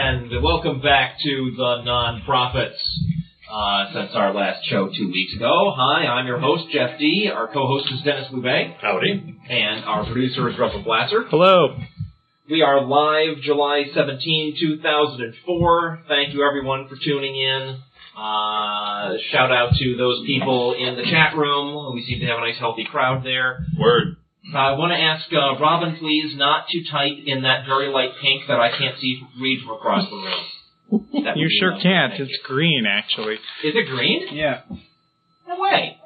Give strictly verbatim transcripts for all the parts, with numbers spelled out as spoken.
And welcome back to the Nonprofits. Uh, since our last show two weeks ago. Hi, I'm your host, Jeff D. Our co-host is Dennis Loubet. Howdy. And our producer is Russell Blasser. Hello. We are live July seventeenth, two thousand four. Thank you, everyone, for tuning in. Uh, shout out to those people in the chat room. We seem to have a nice, healthy crowd there. Word. Uh, I want to ask uh, Robin, please, not to type in that very light pink that I can't see read from across the room. You sure nice. can't. Thank It's you. green, actually. Is it green? Yeah. No way.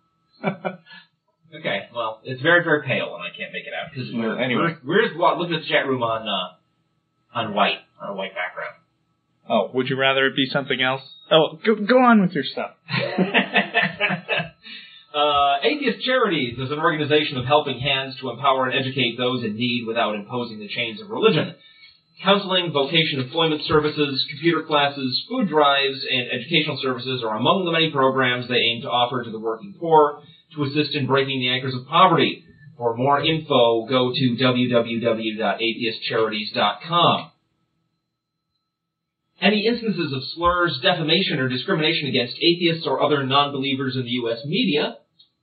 Okay, well, it's very, very pale, and I can't make it out. Cause well, anyway. We're, we're just looking at the chat room on uh, on white, on a white background. Oh, would you rather it be something else? Oh, go, go on with your stuff. uh, Atheist Charities is an organization of helping hands to empower and educate those in need without imposing the chains of religion. Counseling, vocation employment services, computer classes, food drives, and educational services are among the many programs they aim to offer to the working poor to assist in breaking the anchors of poverty. For more info, go to w w w dot atheist charities dot com. Any instances of slurs, defamation, or discrimination against atheists or other non-believers in the U S media...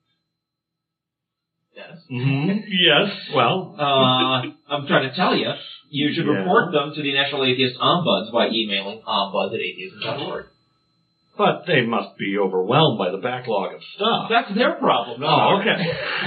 Yes. Mm-hmm. Yes, well... uh, I'm trying to tell you. You should yeah. report them to the National Atheist Ombuds by emailing ombuds at atheism dot org. But they must be overwhelmed by the backlog of stuff. That's their problem. No. Oh, okay.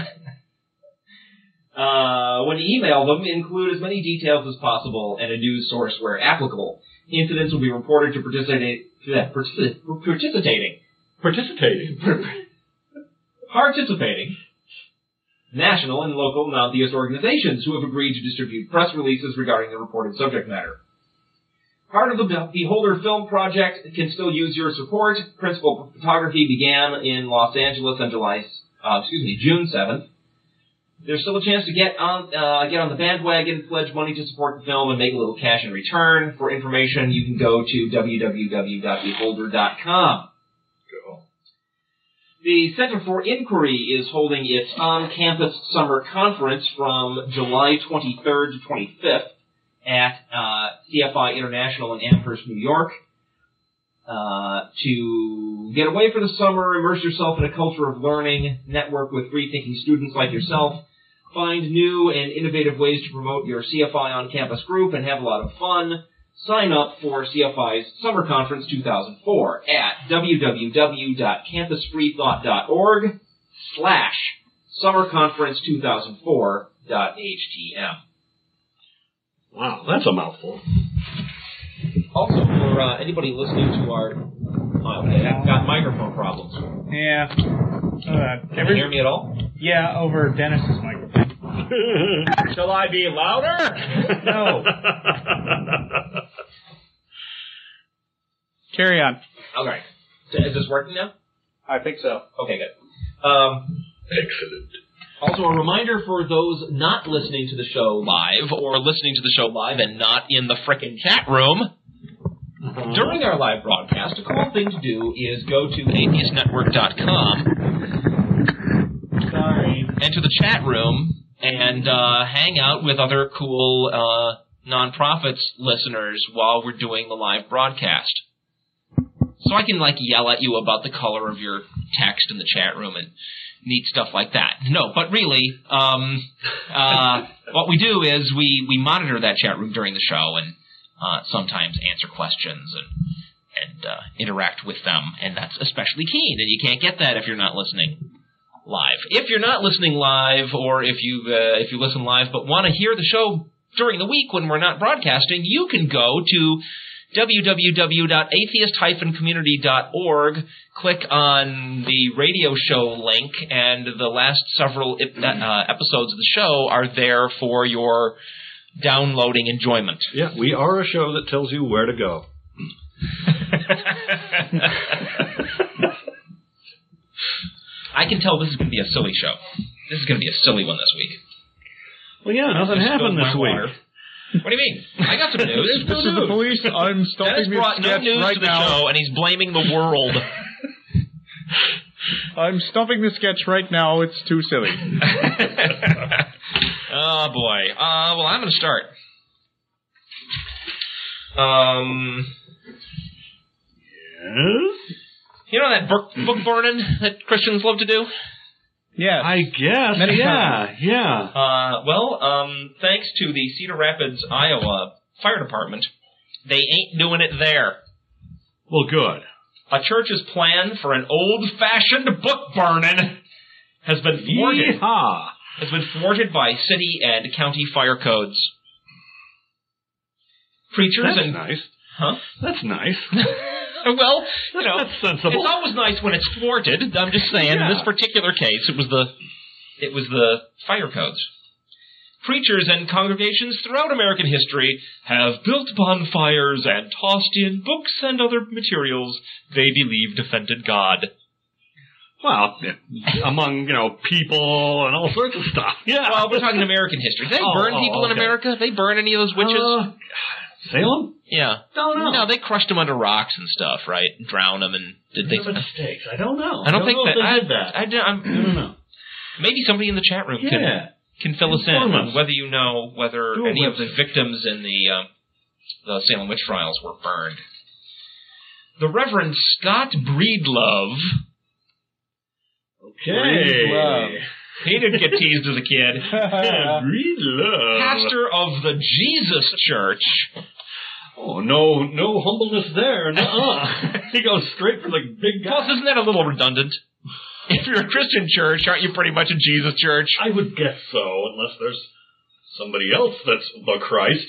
uh, when you email them, include as many details as possible and a news source where applicable. Incidents will be reported to participate, participating. Participating. Participating. National and local non-theist organizations who have agreed to distribute press releases regarding the reported subject matter. Part of the Beholder Film Project can still use your support. Principal photography began in Los Angeles on July, uh, excuse me, June seventh. There's still a chance to get on, uh, get on the bandwagon, pledge money to support the film, and make a little cash in return. For information, you can go to w w w dot beholder dot com. The Center for Inquiry is holding its on-campus summer conference from July twenty-third to twenty-fifth at uh, C F I International in Amherst, New York. Uh, to get away for the summer, immerse yourself in a culture of learning, network with free-thinking students like yourself, find new and innovative ways to promote your C F I on-campus group, and have a lot of fun. Sign up for C F I's Summer Conference two thousand four at w w w dot campus free thought dot org slash Summer Conference two thousand four dot h t m. Wow, that's a mouthful. Also, for uh, anybody listening to our... Oh, okay, I've got microphone problems. Yeah. Uh, Can you hear me at all? Yeah, over Dennis's microphone. Shall I be louder? No. Carry on. Okay. Is this working now? I think so. Okay, good. Um, Excellent. Also, a reminder for those not listening to the show live, or listening to the show live and not in the frickin' chat room, uh-huh. during our live broadcast, a cool thing to do is go to atheist network dot com Sorry. and to the chat room and uh, hang out with other cool uh, nonprofits listeners while we're doing the live broadcast. So I can, like, yell at you about the color of your text in the chat room and neat stuff like that. No, but really, um, uh, what we do is we, we monitor that chat room during the show and uh, sometimes answer questions and and uh, interact with them, and that's especially keen, and you can't get that if you're not listening live. If you're not listening live, or if you uh, if you listen live but want to hear the show during the week when we're not broadcasting, you can go to w w w dot atheist dash community dot org, click on the radio show link, and the last several uh, episodes of the show are there for your downloading enjoyment. Yeah, we are a show that tells you where to go. I can tell this is going to be a silly show. This is going to be a silly one this week. Well, yeah, nothing happened this week. Water. What do you mean? I got some news. This is the police. I'm stopping this brought sketch no news right to the now. show, and he's blaming the world. I'm stopping the sketch right now. It's too silly. Oh, boy. Uh, well, I'm going to start. Um, Yes? you know that book, book burning that Christians love to do? Yes. I guess. Many yeah, times. yeah. Uh, well, um, thanks to the Cedar Rapids, Iowa Fire Department, they ain't doing it there. Well, good. A church's plan for an old-fashioned book burning has been thwarted. Yeehaw. Has been thwarted by city and county fire codes. Preachers That's and nice. huh? That's nice. Well, you know, That's sensible. it's always nice when it's thwarted. I'm just saying, in Yeah. this particular case, it was the it was the fire codes. Preachers and congregations throughout American history have built bonfires and tossed in books and other materials they believed offended God. Well, among, you know, people and all sorts of stuff. Yeah. Well, we're talking American history. They Oh, burn oh, people in okay. America? They burn any of those witches? Uh, Salem? Yeah. Don't know. No, they crushed them under rocks and stuff, right? Drown them and did they? The mistakes. I don't know. I don't think know that if they I did that. I, I, I'm, I don't know. maybe somebody in the chat room Yeah. can can fill us in Inform on us. whether you know whether Do a any of the website. victims in the um, the Salem witch trials were burned. The Reverend Scott Breedlove. Okay. Breedlove. He didn't get teased as a kid. Breedlove. Pastor of the Jesus Church. Oh, no, no humbleness there. Nuh-uh. He goes straight for the big guy. Plus, isn't that a little redundant? If you're a Christian church, aren't you pretty much a Jesus church? I would guess so, unless there's somebody else that's the Christ.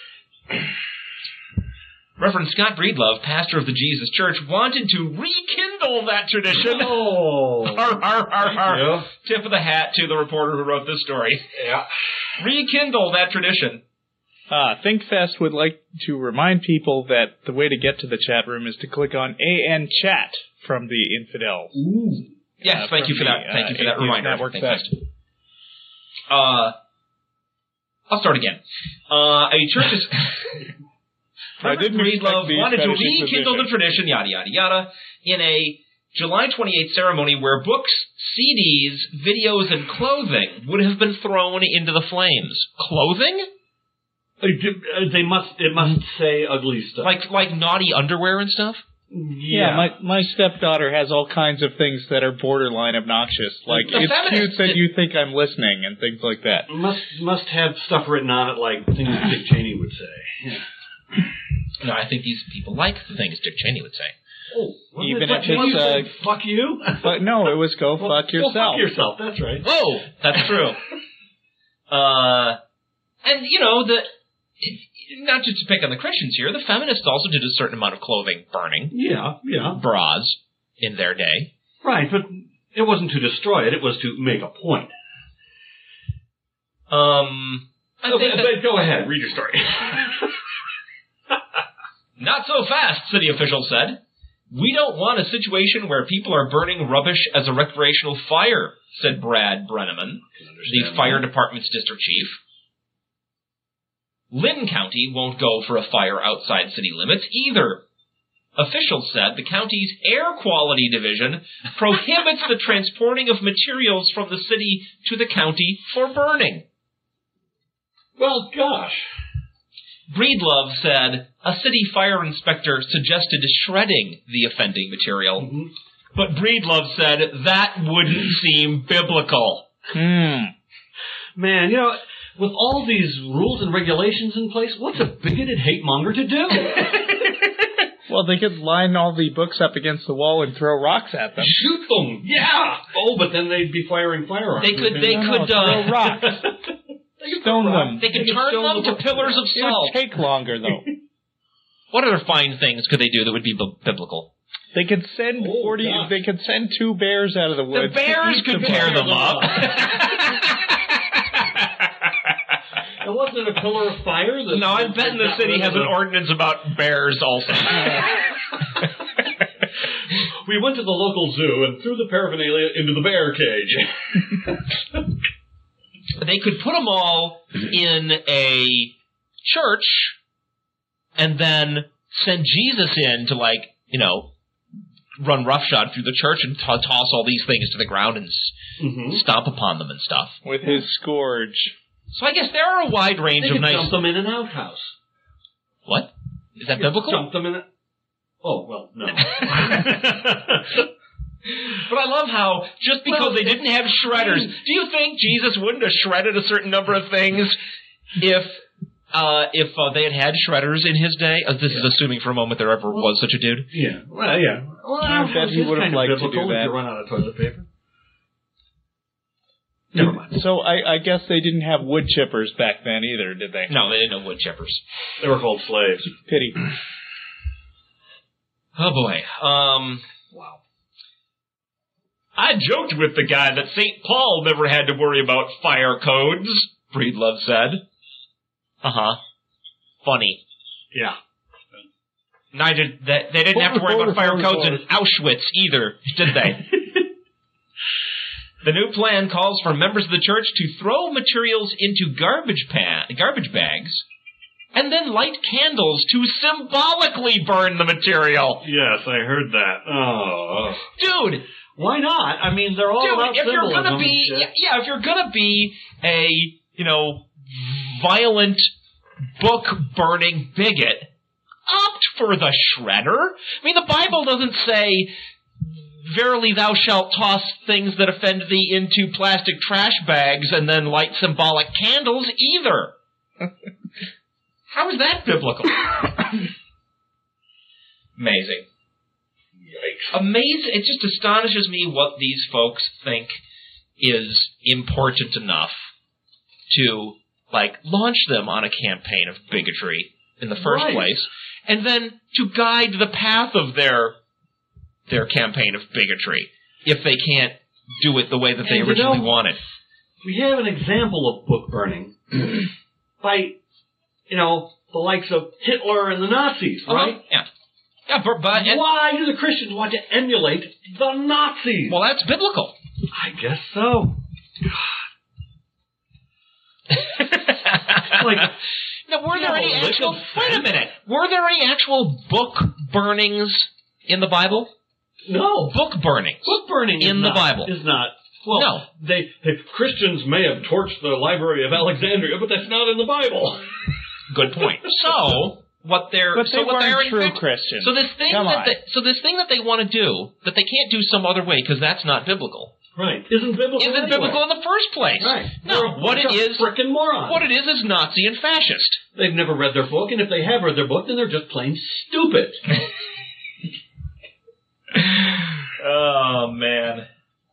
Reverend Scott Breedlove, pastor of the Jesus Church, wanted to rekindle that tradition. Oh. Har, har, har, har. Yeah. Tip of the hat to the reporter who wrote this story. Yeah. Rekindle that tradition. Uh, ThinkFest would like to remind people that the way to get to the chat room is to click on A N Chat from the Infidel. Ooh. Yes, Uh, thank you for from that. the, Thank you for uh, that Atheist reminder. Network Thanks, site. guys. Uh, I'll start again. Uh, a church is... I didn't expect Breedlove these wanted to fetish rekindle the exhibition. tradition, yada, yada, yada, in a July twenty-eighth ceremony where books, C Ds, videos, and clothing would have been thrown into the flames. Clothing? Uh, They must, it must say ugly stuff. Like like naughty underwear and stuff? Yeah, my my stepdaughter has all kinds of things that are borderline obnoxious. Like, The it's feminist- cute that you think I'm listening and things like that. Must must have stuff written on it like things Dick Cheney would say. Yeah. No, I think these people like the things Dick Cheney would say. Oh, wasn't Even it Dick if Cheney it's, who uh, said, fuck you? But no, it was go Well, fuck yourself. Go fuck yourself, that's right. Oh, that's true. uh, and, you know, the it, not just to pick on the Christians here, the feminists also did a certain amount of clothing burning, Yeah, yeah. bras, in their day. Right, but it wasn't to destroy it, it was to make a point. Um, I Oh, think but, that, but go ahead, read your story. not so fast, city officials said. We don't want a situation where people are burning rubbish as a recreational fire, said Brad Brenneman, the fire department's district chief. Lynn County won't go for a fire outside city limits either. Officials said the county's air quality division prohibits the transporting of materials from the city to the county for burning. Well, gosh. Breedlove said a city fire inspector suggested shredding the offending material, Mm-hmm. but Breedlove said that wouldn't seem biblical. Hmm. Man, you know, with all these rules and regulations in place, what's a bigoted hate monger to do? Well, they could line all the books up against the wall and throw rocks at them. Shoot them! Yeah! Oh, but then they'd be firing firearms. They could, they No, no, could, throw uh, rocks. Stone them. they could They could turn stone them the to book. pillars of It salt. would take longer, though. What other fine things could they do that would be b- biblical? They could send Oh, forty. gosh. They could send two bears out of the The woods. to bears eat could the tear bears. them up. And wasn't it a pillar of fire? That, No, I'm betting the city has an ordinance about bears also. We went to the local zoo and threw the paraphernalia into the bear cage. They could put them all in a church and then send Jesus in to, like, you know, run roughshod through the church and t- toss all these things to the ground and s- Mm-hmm. stomp upon them and stuff. With his scourge. So I guess there are a wide range They of could nice... dump them in an outhouse. What? Is that You biblical? Dump them in it. Oh, well, no. But I love how, just because Well, they didn't have shredders, do you think Jesus wouldn't have shredded a certain number of things if uh, if uh, they had had shredders in his day? Uh, this Yeah. is assuming for a moment there ever was such a dude. Yeah, well, yeah. Well, I bet he it's would have kind of liked to biblical do if that. you run out of toilet paper. Never mind. So I, I guess they didn't have wood chippers back then either, did they? No, they didn't know wood chippers. They were called slaves. Pity. Oh, boy. Um, Wow. I joked with the guy that Saint Paul never had to worry about fire codes, Breedlove said. Uh-huh. Funny. Yeah. Neither they, they didn't have to worry about fire codes in Auschwitz either, did they? The new plan calls for members of the church to throw materials into garbage pan, garbage bags, and then light candles to symbolically burn the material. Yes, I heard that. Oh. Dude, Why not? I mean, they're all dude, about if you're symbolism gonna be, and shit. yeah, if you're gonna be a, you know, violent book burning bigot, opt for the shredder. I mean, the Bible doesn't say, verily thou shalt toss things that offend thee into plastic trash bags and then light symbolic candles either. How is that biblical? Amazing. Yikes. Amazing. It just astonishes me what these folks think is important enough to, like, launch them on a campaign of bigotry in the first Right. place, and then to guide the path of their their campaign of bigotry if they can't do it the way that they And you originally know, wanted. We have an example of book burning by, you know, the likes of Hitler and the Nazis, right? Uh-huh. Yeah. Yeah, but, but and, Why do the Christians want to emulate the Nazis? well, that's biblical. I guess so. Like, now, were there yeah, any well, actual? listen, Wait a minute. Were there any actual book burnings in the Bible? no. Book burnings. Book burning in is the not, Bible. is not. Well, No. they if Christians may have torched the Library of Alexandria, but that's not in the Bible. Good point. So what they're But they so what weren't they're in true fact- Christians. So this thing Come that on. they, so this thing that they want to do that they can't do some other way because that's not biblical. Right. Isn't biblical Isn't anyway. biblical in the first place? Right. No. They're a What bunch it of is, frickin' morons. what it is, is Nazi and fascist. They've never read their book, and if they have read their book, then they're just plain stupid. Oh man.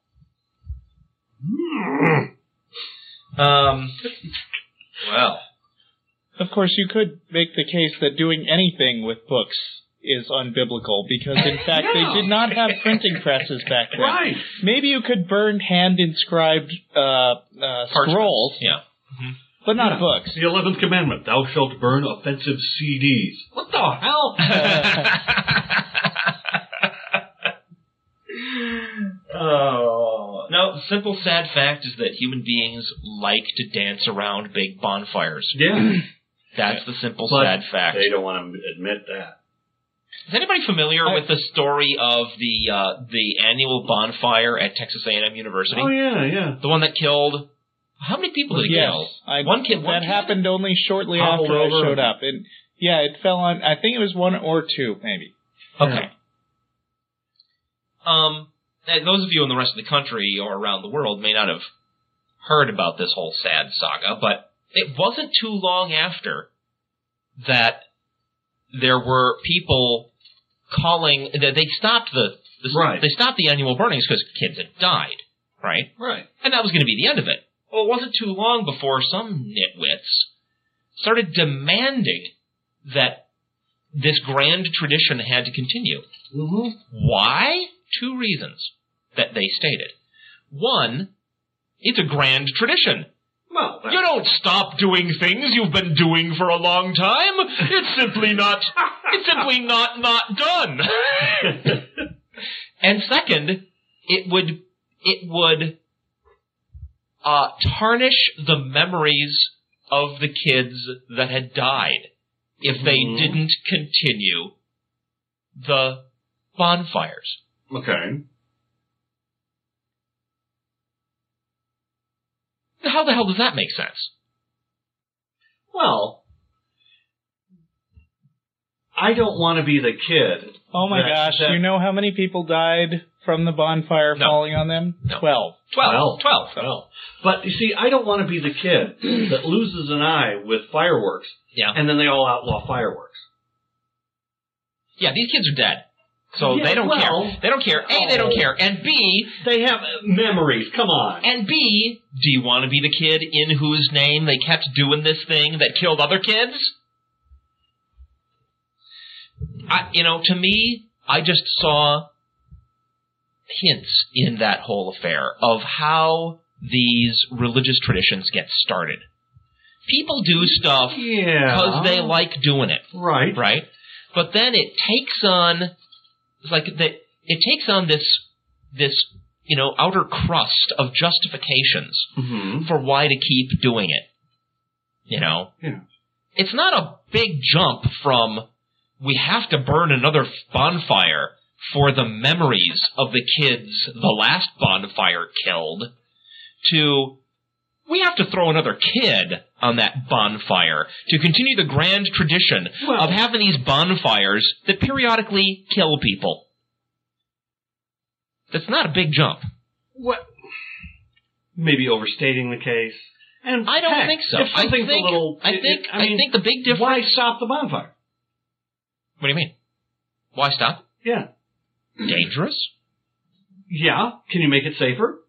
Um. Well. Of course, you could make the case that doing anything with books is unbiblical because, in fact, Yeah. they did not have printing presses back then. Right. Maybe you could burn hand-inscribed uh, uh, Parchments. scrolls, Yeah. but not Yeah. books. The eleventh commandment, thou shalt burn offensive C Ds. What the hell? Oh. No, the simple sad fact is that human beings like to dance around big bonfires. Yeah. That's the simple But sad fact. they don't want to admit that. Is anybody familiar I- with the story of the uh, the annual bonfire at Texas A and M University? Oh, yeah, yeah. The one that killed... How many people did it Yes, kill? I, One kid. One that kid? happened only shortly Hobbled after I over. showed up, and yeah, it fell on. I think it was one or two, maybe. Okay. Um, and those of you in the rest of the country or around the world may not have heard about this whole sad saga, but it wasn't too long after that there were people calling that they stopped the, the Right. they stopped the annual burnings because kids had died, right? Right. And that was going to be the end of it. Well, it wasn't too long before some nitwits started demanding that this grand tradition had to continue. Mm-hmm. Why? Two reasons that they stated. One, it's a grand tradition. Well, You don't stop doing things you've been doing for a long time. It's simply not, it's simply not not done. And second, it would, it would, uh, tarnish the memories of the kids that had died if they Mhm. didn't continue the bonfires. Okay. How the hell does that make sense? Well, I don't want to be the kid. Oh my that, gosh, that, you know how many people died from the bonfire No. falling on them? No. Twelve. Twelve. Twelve. Twelve. Twelve. But, you see, I don't want to be the kid that loses an eye with fireworks, Yeah. and then they all outlaw fireworks. Yeah, these kids are dead. So Yeah, they don't well, care. They don't care. A, they don't care. And B, They have memories. Come on. and B, do you want to be the kid in whose name they kept doing this thing that killed other kids? I, you know, to me, I just saw hints in that whole affair of how these religious traditions get started. People do stuff Yeah. because they like doing it, Right. right? But then it takes on, it's like the, it takes on this, this, you know, outer crust of justifications Mm-hmm. for why to keep doing it. You know? Yeah. It's not a big jump from we have to burn another bonfire for the memories of the kids the last bonfire killed to we have to throw another kid on that bonfire to continue the grand tradition Well- of having these bonfires that periodically kill people. That's not a big jump. What? Maybe overstating the case. And I don't heck, think so. If I something's think a little, I it- think it- I, mean, I think the big difference. why stop the bonfire? What do you mean? Why stop? Yeah. Dangerous? Yeah. Can you make it safer?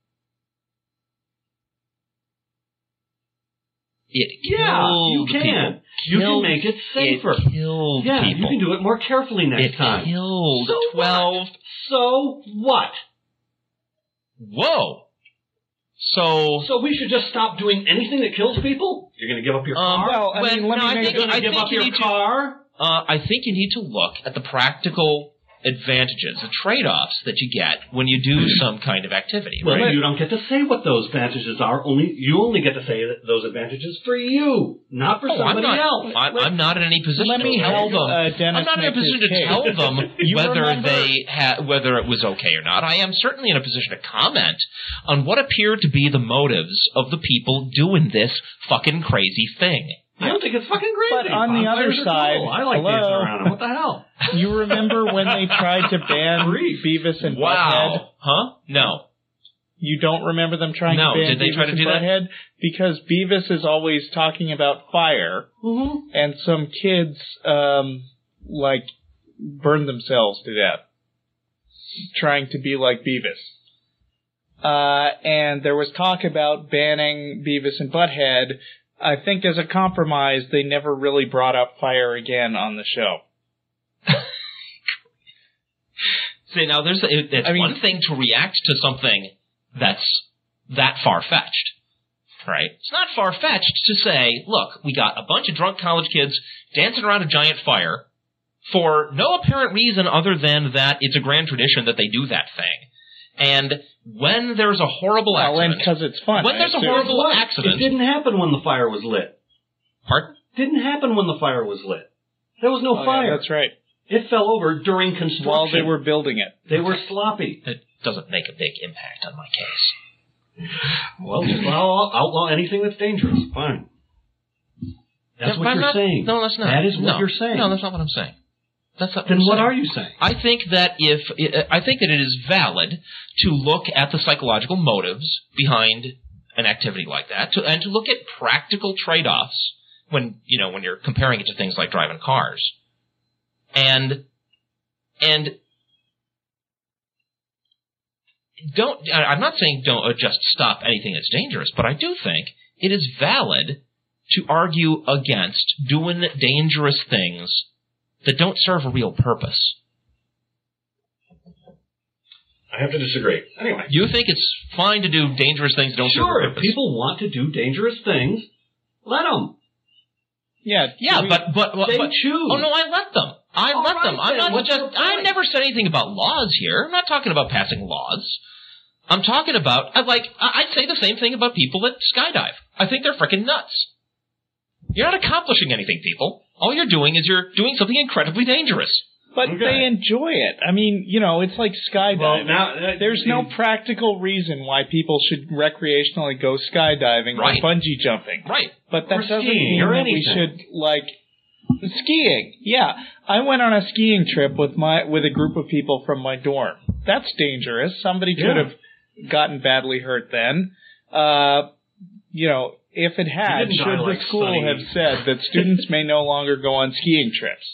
It Yeah, you killed can. people. You can Killed- make it safer. It killed yeah, people. you can do it more carefully next it time. killed So twelve. What? So what? Whoa. So. So we should just stop doing anything that kills people? You're going to give up your Um, car? well, I when- mean, let no, me I make think, You're going I to give think up you your need to. car? Uh, I think you need to look at the practical advantages, the trade-offs that you get when you do some kind of activity, Well, right? you don't get to say what those advantages are. Only you only get to say that those advantages for you, not for Oh, I'm somebody not, else. I, I'm not in any position Let to me tell help them. uh, Dennis I'm not in a make his position to case. tell them You whether remember- they ha- whether it was okay or not. I am certainly in a position to comment on what appear to be the motives of the people doing this fucking crazy thing. I don't think it's fucking crazy. But on the other Bonfires are side, cool. I like hello? dancing around them. What the hell? You remember when they tried to ban Grief. Beavis and Butthead? Wow. Huh? No. You don't remember them trying No, to ban did they Beavis try to and do that? Butthead? Because Beavis is always talking about fire, Mm-hmm. and some kids, um, like, burn themselves to death trying to be like Beavis. Uh, and there was talk about banning Beavis and Butthead. I think as a compromise, they never really brought up fire again on the show. See, now there's it, it's I mean- one thing to react to something that's that far-fetched, right? It's not far-fetched to say, look, we got a bunch of drunk college kids dancing around a giant fire for no apparent reason other than that it's a grand tradition that they do that thing. And when there's a horrible Well, and accident... because it's fun. When I there's a assume. horrible What? accident... It didn't happen when the fire was lit. Pardon? Didn't happen when the fire was lit. There was no Oh, yeah, fire. that's right. It fell over during construction. While they were building it. They were sloppy. It doesn't make a big impact on my case. Well, just outlaw, outlaw anything that's dangerous. Fine. That's Yeah, what but I'm you're not- saying. No, that's not. That is what No. you're saying. No, that's not what I'm saying. That's not Then I'm what saying. are you saying? I think that if I think that it is valid to look at the psychological motives behind an activity like that, to, and to look at practical trade-offs when you know when you're comparing it to things like driving cars, and and don't. I'm not saying don't uh, just stop anything that's dangerous, but I do think it is valid to argue against doing dangerous things that don't serve a real purpose. I have to disagree. Anyway. You think it's fine to do dangerous things that don't serve Sure, a if purpose? people want to do dangerous things, let them. Yeah, yeah, we- but but They but, choose. Oh no, I let them. I All let right, them. I'm then, not what's just. your point? I never said anything about laws here. I'm not talking about passing laws. I'm talking about I like. I- I'd say the same thing about people that skydive. I think they're freaking nuts. You're not accomplishing anything, people. All you're doing is you're doing something incredibly dangerous. But Okay. they enjoy it. I mean, you know, it's like skydiving. Well, now, uh, There's no you- practical reason why people should recreationally go skydiving Right. or bungee jumping. Right. But that Or doesn't skiing mean or that we anything. should, like, Skiing, yeah. I went on a skiing trip with my with a group of people from my dorm. That's dangerous. Somebody could Yeah. have gotten badly hurt then. Uh, you know, if it had, You didn't should die the like school Sonny. have said that students may no longer go on skiing trips?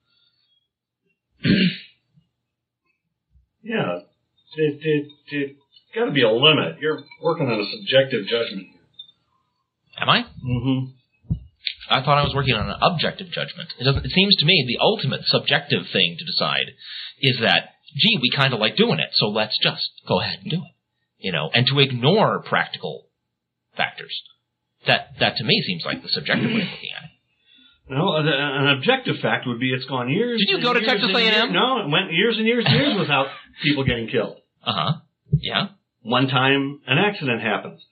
Yeah. It, it, it got to be a limit. You're working on a subjective judgment here. Am I? Mm-hmm. I thought I was working on an objective judgment. It, doesn't, it seems to me the ultimate subjective thing to decide is that, gee, we kind of like doing it, so let's just go ahead and do it. You know, and to ignore practical factors. That, that to me seems like the subjective way of looking at it. No, uh, an objective fact would be it's gone years. Did you and go to years Texas and A and M? years- No, it went years and years and years without people getting killed. Uh-huh. Yeah. One time an accident happens.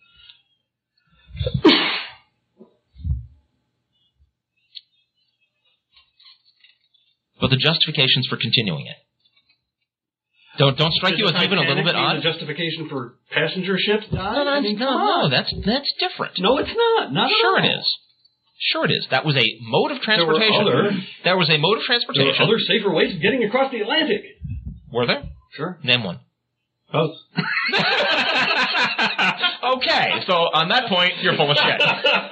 But the justifications for continuing it don't don't strike you Did as the even a little Titanic bit need odd? a justification for passenger ships dying? No, no, I mean, no, come no, on. that's that's different. No, it's not. Not at Sure all. it is. Sure it is. That was a mode of There were transportation. other- There was a mode of There transportation. are other safer ways of getting across the Atlantic. Were there? Sure. Name one. Oh. Okay, so on that point, you're full of shit.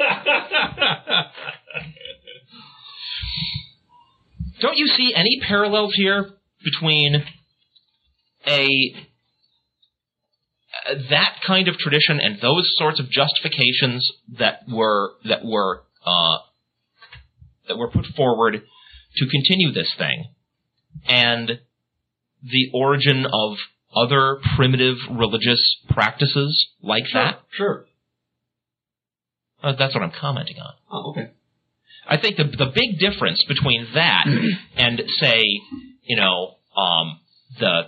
Don't you see any parallels here between a uh, that kind of tradition and those sorts of justifications that were that were uh, that were put forward to continue this thing, and the origin of other primitive religious practices like Sure. that? Sure. Uh, that's what I'm commenting on. Oh, okay. I think the the big difference between that and, say, you know, um, the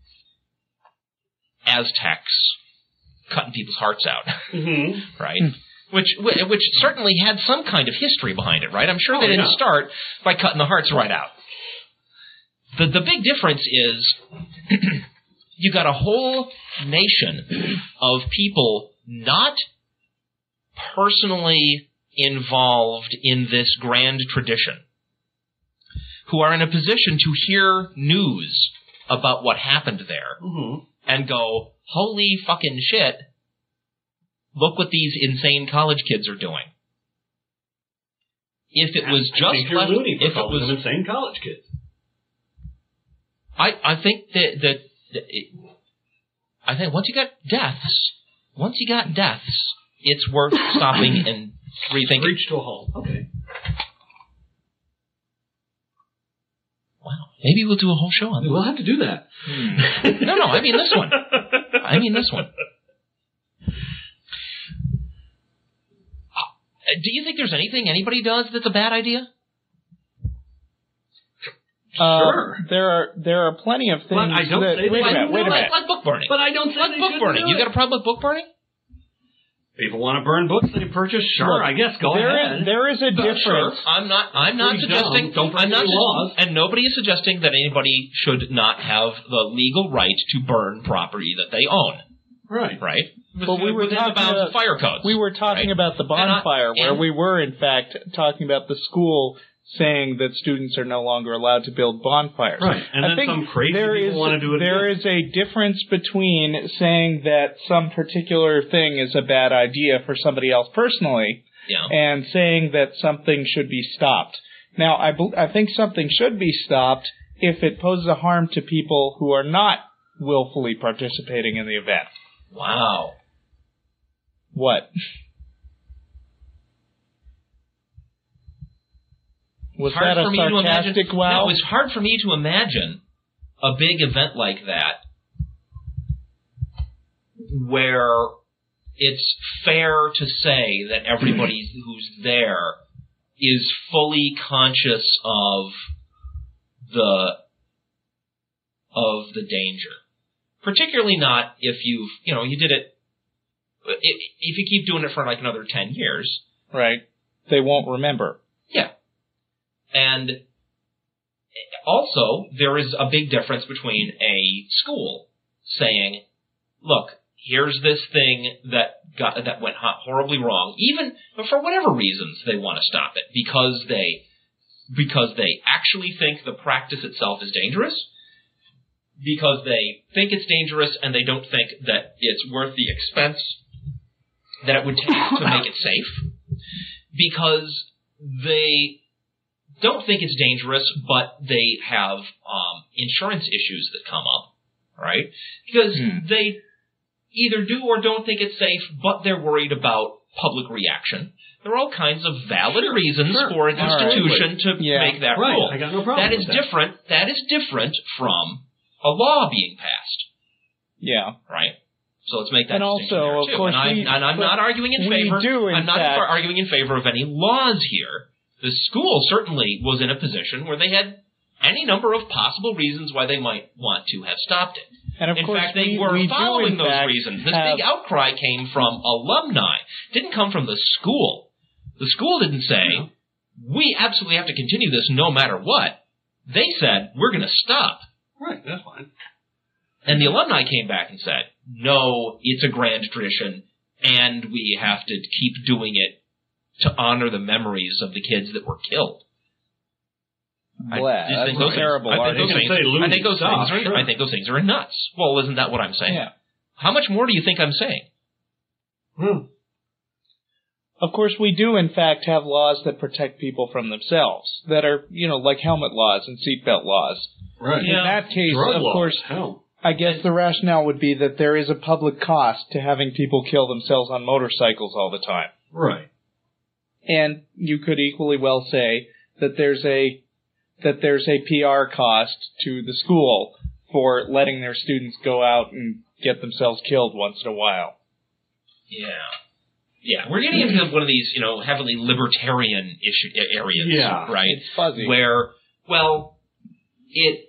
Aztecs cutting people's hearts out, Mm-hmm. right? Which which certainly had some kind of history behind it, right? I'm sure Oh, they didn't yeah. start by cutting the hearts right out. The the big difference is you got a whole nation of people not personally involved in this grand tradition, who are in a position to hear news about what happened there Mm-hmm. and go, holy fucking shit, look what these insane college kids are doing. If it was I just think you're left, loony for if it calling was, them insane college kids. I, I think that, that, that it, I think once you got deaths, once you got deaths, it's worth stopping and rethinking. Reach to a halt. Okay. Wow. Maybe we'll do a whole show on that. We'll have to do that. No, no, I mean this one. I mean this one. Uh, do you think there's anything anybody does that's a bad idea? Uh, Sure. there are there are plenty of things. But I don't that, say wait a they minute. do Wait a like, minute. like book burning. But I don't say like they book shouldn't burning. do You it. got a problem with book burning? People want to burn books they purchase. Sure, Look, I guess. Go there ahead. Is, there is a difference. Sure. I'm not. I'm not Pretty suggesting. dumb. Don't break I'm not any su- laws. And nobody is suggesting that anybody should not have the legal right to burn property that they own. Right. Right. But we were within the talking bounds about- of fire codes. We were talking right? about the And I- bonfire, where and- we were, in fact, talking about the school saying that students are no longer allowed to build bonfires. Right. And I then think some crazy there people is- want to do it There again. is a difference between saying that some particular thing is a bad idea for somebody else personally Yeah. and saying that something should be stopped. Now, I, bel I think something should be stopped if it poses a harm to people who are not willfully participating in the event. Wow. What? Was It's hard that a for me to sarcastic imagine, wow? No, it's hard for me to imagine a big event like that where it's fair to say that everybody who's there is fully conscious of the of the danger. Particularly not if you've, you know, you did it, if, if you keep doing it for like another ten years. Right. They won't remember. Yeah. And also, there is a big difference between a school saying, look, here's this thing that got that went horribly wrong, even for whatever reasons they want to stop it, because they because they actually think the practice itself is dangerous, because they think it's dangerous and they don't think that it's worth the expense that it would take to make it safe, because they don't think it's dangerous, but they have um, insurance issues that come up, right? Because hmm. they either do or don't think it's safe, but they're worried about public reaction. There are all kinds of valid sure, reasons sure. for an all institution right. to yeah. make that right. rule. I got no problem that is with that. different. That is different from a law being passed. Yeah. Right? So let's make that and distinction also, there, of too. course, and, I, we, and I'm not arguing in favor. Do, in I'm not fact, arguing in favor of any laws here. The school certainly was in a position where they had any number of possible reasons why they might want to have stopped it. And of in course, fact, they we, were we following do, those fact, reasons. This have... big outcry came from alumni. It didn't come from the school. The school didn't say, no. we absolutely have to continue this no matter what. They said, we're going to stop. Right, that's fine. And the alumni came back and said, no, it's a grand tradition, and we have to keep doing it to honor the memories of the kids that were killed. Well, I just think that's those terrible. Things, I think those things, I think those stuff, things are. sure. I think those things are nuts. Well, isn't that what I'm saying? Yeah. How much more do you think I'm saying? Hmm. Of course, we do, in fact, have laws that protect people from themselves, that are, you know, like helmet laws and seatbelt laws. Right. In Yeah. that case, Drug of laws. course, Hell. I guess the rationale would be that there is a public cost to having people kill themselves on motorcycles all the time. Right. And you could equally well say that there's a that there's a P R cost to the school for letting their students go out and get themselves killed once in a while. Yeah. Yeah, we're getting into one of these, you know, heavily libertarian issue areas, yeah. right? It's fuzzy. Where, well, it,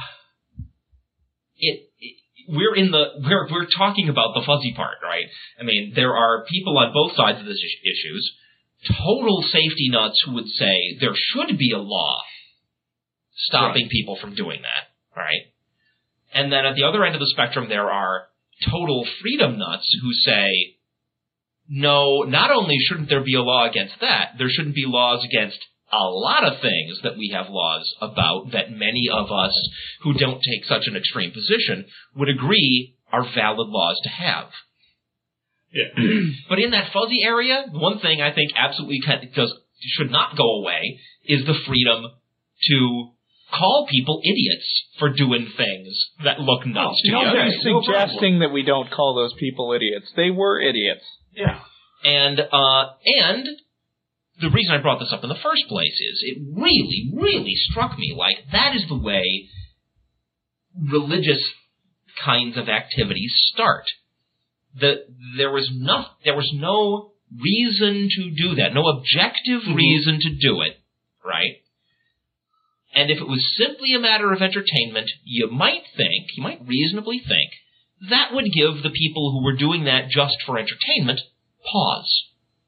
it, it, we're in the, we're, we're talking about the fuzzy part, right? I mean, there are people on both sides of this issues, total safety nuts who would say there should be a law stopping right. people from doing that, right? And then at the other end of the spectrum, there are total freedom nuts who say, no, not only shouldn't there be a law against that, there shouldn't be laws against a lot of things that we have laws about that many of us who don't take such an extreme position would agree are valid laws to have. Yeah. But in that fuzzy area, one thing I think absolutely does, should not go away is the freedom to call people idiots for doing things that look nuts to you. Nobody's no suggesting that we don't call those people idiots. They were idiots. Yeah. And, uh, and the reason I brought this up in the first place is it really, really struck me like that is the way religious kinds of activities start. The, there was no, there was no reason to do that, no objective mm-hmm. reason to do it, right? And if it was simply a matter of entertainment, you might think, you might reasonably think, that would give the people who were doing that just for entertainment pause.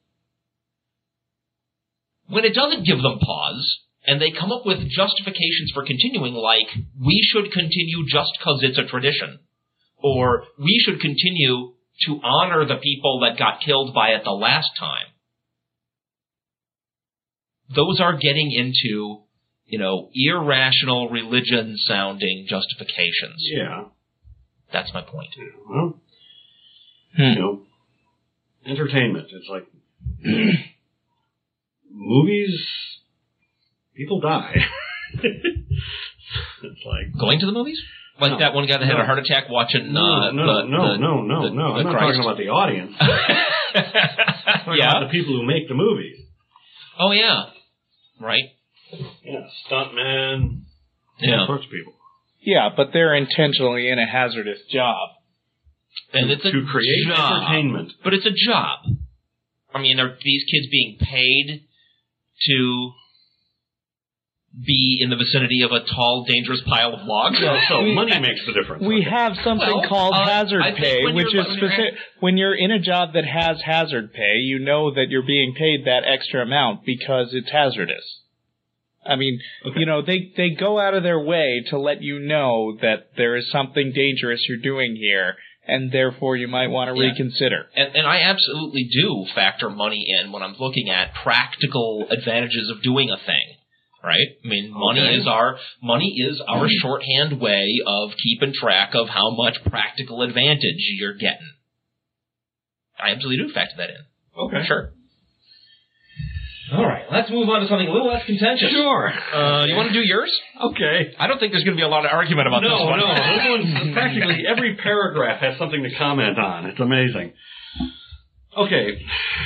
When it doesn't give them pause, and they come up with justifications for continuing like, we should continue just because it's a tradition, or we should continue to honor the people that got killed by it the last time, those are getting into, you know, irrational religion-sounding justifications. Yeah. That's my point. Yeah, well, hmm. you know, entertainment. It's like movies. People die. It's like going to the movies, like no, that one guy that had no. a heart attack watching. No, uh, no, the, no, the, no, no, the, no. The I'm not Christ. talking about the audience. I'm talking yeah. about the people who make the movies. Oh yeah, right. Yeah, stuntman. Yeah, all sorts of people. Yeah, but they're intentionally in a hazardous job. And it's a to create job, entertainment. But it's a job. I mean, are these kids being paid to be in the vicinity of a tall, dangerous pile of logs? So, so we, money makes the difference. We okay. have something well, called uh, hazard I think pay, when which you're, is when you're specific. When you're in a job that has hazard pay, you know that you're being paid that extra amount because it's hazardous. I mean, okay. you know, they, they go out of their way to let you know that there is something dangerous you're doing here, and therefore you might want to yeah. reconsider. And, and I absolutely do factor money in when I'm looking at practical advantages of doing a thing, right? I mean, money Okay. is our money is our shorthand way of keeping track of how much practical advantage you're getting. I absolutely do factor that in. Okay. Sure. All right, let's move on to something a little less contentious. Sure. Uh, you want to do yours? Okay. I don't think there's going to be a lot of argument about no, this one. No, This one's practically every paragraph has something to comment on. It's amazing. Okay.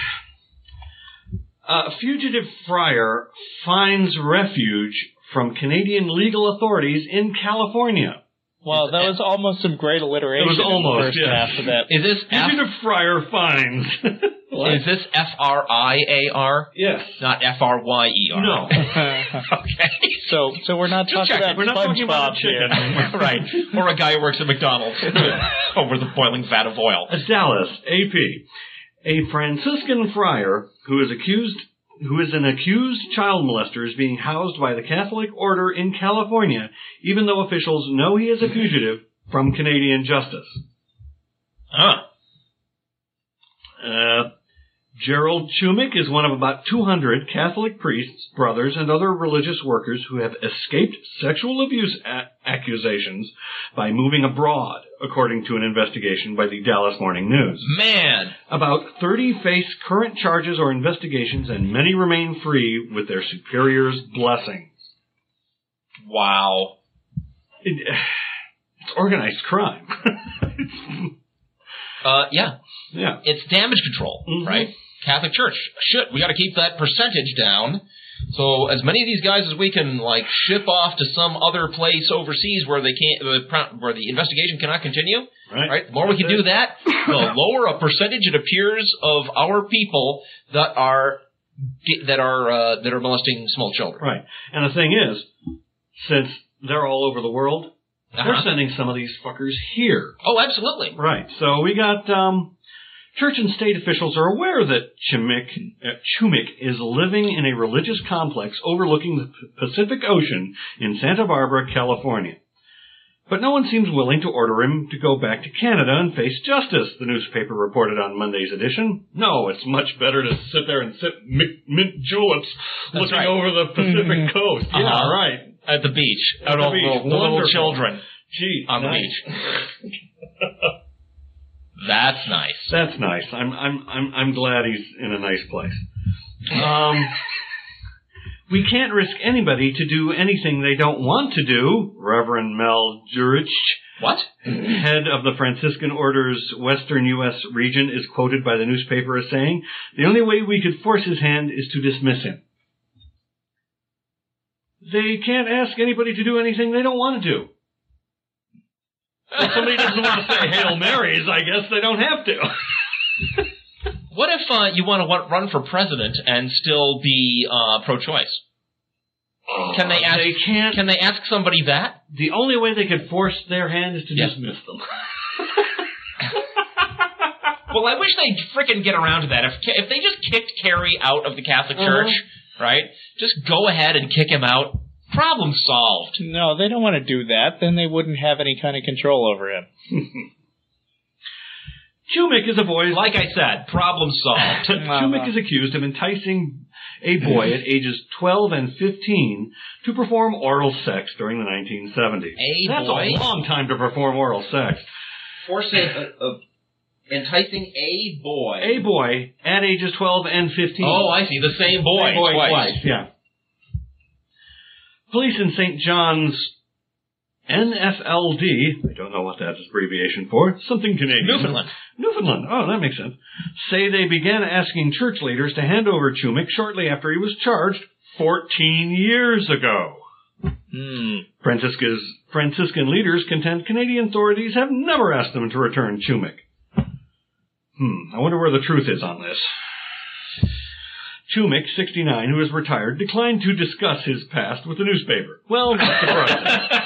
A fugitive friar finds refuge from Canadian legal authorities in California. Well, that was almost some great alliteration. It was in the almost, first yeah. half of that. Is this F- Fugitive friar finds. is this F R I A R? Yes. Not F R Y E R? No. Okay. So, so we're not Just talking checking. about We're not talking about SpongeBob chicken. here. Right. Or a guy who works at McDonald's over the boiling vat of oil. A Dallas, A P. A Franciscan friar who is accused, who is an accused child molester is being housed by the Catholic Order in California, even though officials know he is a fugitive from Canadian justice. Huh. Uh, Gerald Chumick is one of about two hundred Catholic priests, brothers, and other religious workers who have escaped sexual abuse a- accusations by moving abroad, according to an investigation by the Dallas Morning News. Man. About thirty face current charges or investigations, and many remain free with their superiors' blessings. Wow. It, it's organized crime. it's, Uh, yeah. yeah. It's damage control, Mhm. right? Catholic Church. Shit, we got to keep that percentage down. So as many of these guys as we can, like, ship off to some other place overseas where they can't, where the investigation cannot continue. Right. Right. The more we can do that, the lower a percentage it appears of our people that are that are uh, that are molesting small children. Right. And the thing is, since they're all over the world, Uh-huh. they're sending some of these fuckers here. Oh, absolutely. Right. So we got um, church and state officials are aware that Chumik, uh, Chumik is living in a religious complex overlooking the P- Pacific Ocean in Santa Barbara, California. But no one seems willing to order him to go back to Canada and face justice, the newspaper reported on Monday's edition. No, it's much better to sit there and sip mi- mint juleps That's looking right. over the Pacific coast. Yeah, Uh-huh. right. At the beach. At Out the all beach. The, the little Wonderful. children Gee, on the nice. beach. That's nice. That's nice. I'm I'm I'm I'm glad he's in a nice place. Um, we can't risk anybody to do anything they don't want to do, Reverend Mel Jurich, What? head of the Franciscan Order's Western U S region, is quoted by the newspaper as saying, "The only way we could force his hand is to dismiss him." They can't ask anybody to do anything they don't want to do. If somebody doesn't want to say Hail Marys, I guess they don't have to. What if uh, you want to run for president and still be uh, pro-choice? Can they ask? They can't. Can they ask somebody that? The only way they could force their hand is to Yeah. dismiss them. Well, I wish they'd frickin' get around to that. If if they just kicked Kerry out of the Catholic Church, Uh-huh. right? Just go ahead and kick him out. Problem solved. No, they don't want to do that. Then they wouldn't have any kind of control over him. Chumik is a boy. Like I said, problem solved. Chumik is accused of enticing a boy at ages twelve and fifteen to perform oral sex during the nineteen seventies. A That's boy? a long time to perform oral sex. Forcing, uh, uh, enticing a boy. A boy at ages twelve and fifteen. Oh, I see. The same boy. Same boy twice. twice, yeah. Police in Saint John's N F L D, I don't know what that's abbreviation for, something Canadian. Newfoundland. Newfoundland, oh, that makes sense. Say they began asking church leaders to hand over Chumik shortly after he was charged fourteen years ago. Hmm. Francisca's, Franciscan leaders contend Canadian authorities have never asked them to return Chumik. Hmm, I wonder where the truth is on this. Chumik, sixty-nine, who is retired, declined to discuss his past with the newspaper. Well, not surprising.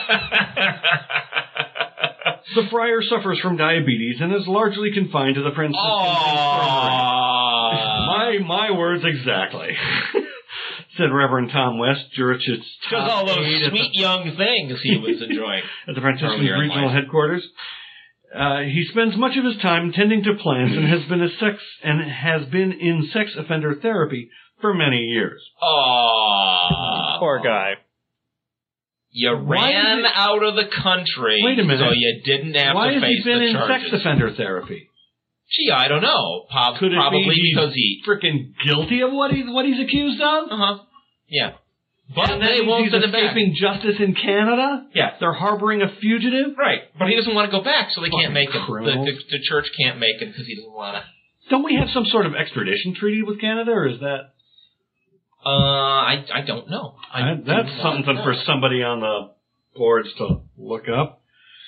The friar suffers from diabetes and is largely confined to the Franciscan infirmary. My, my words exactly. Said Reverend Tom West, Jurich's Because top all those aide at the- sweet young things he was enjoying. at the Franciscan Earlier in Regional life. Headquarters. Uh, he spends much of his time tending to plants and has been a sex and has been in sex offender therapy for many years. Oh, Poor guy. You Why ran is it- out of the country, Wait a minute. so you didn't have Why to has face he been the in charges. sex offender therapy? Gee, I don't know. Prob- Could it probably be he's because he. freaking guilty of what he's what he's accused of? Uh huh. Yeah. But And that they means won't he's send him back. escaping justice in Canada? Yeah. They're harboring a fugitive? Right, but he doesn't want to go back, so they Fucking can't make him. The, criminals. the, the church can't make him because he doesn't want to. Don't we have some sort of extradition treaty with Canada, or is that... Uh, I I don't know. I I- that's do not something know. for somebody on the boards to look up.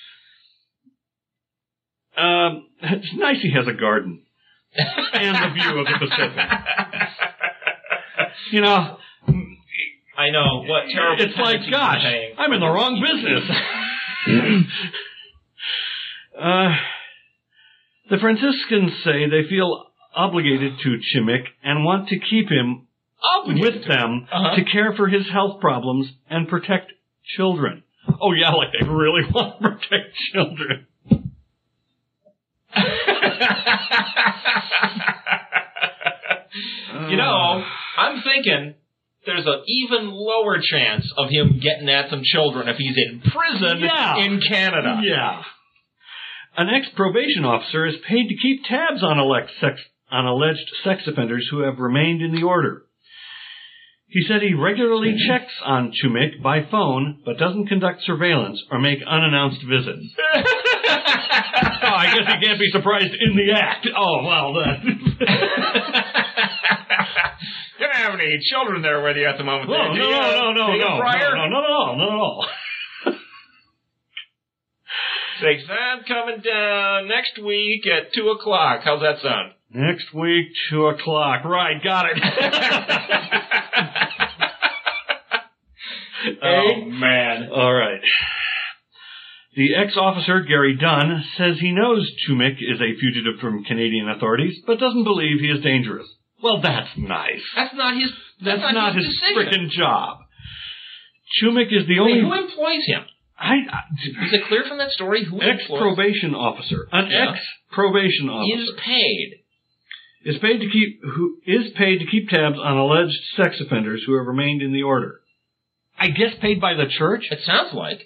Um, it's nice he has a garden. And the view of the Pacific. You know, I know what terrible. it's like, penalties gosh, you're paying. I'm in the wrong business. uh, the Franciscans say they feel obligated to Chimik and want to keep him Obligated with to. them Uh-huh. to care for his health problems and protect children. Oh yeah, like they really want to protect children. You know, I'm thinking there's an even lower chance of him getting at some children if he's in prison Yeah. in Canada. Yeah. An ex-probation officer is paid to keep tabs on, elect sex, on alleged sex offenders who have remained in the order. He said he regularly checks on Chumik by phone, but doesn't conduct surveillance or make unannounced visits. Oh, I guess he can't be surprised in the act. Oh, well, that... You don't have any children there with you at the moment. No, no, do you? no, no, no, Do you, no, Friar? no, no, no, no, no. Thanks. I'm coming down next week at two o'clock. How's that sound? Next week, two o'clock. Right, got it. Oh, man. All right. The ex-officer, Gary Dunn, says he knows Chumik is a fugitive from Canadian authorities, but doesn't believe he is dangerous. Well, that's nice. That's not his. That's, That's not his decision. frickin' job. Chumik is the only... Wait, who employs him? I, I, Is it clear from that story who employs him? ex-probation officer. An Yeah. ex-probation officer. Is paid. is paid to keep who is paid to keep tabs on alleged sex offenders who have remained in the order. I guess paid by the church? It sounds like.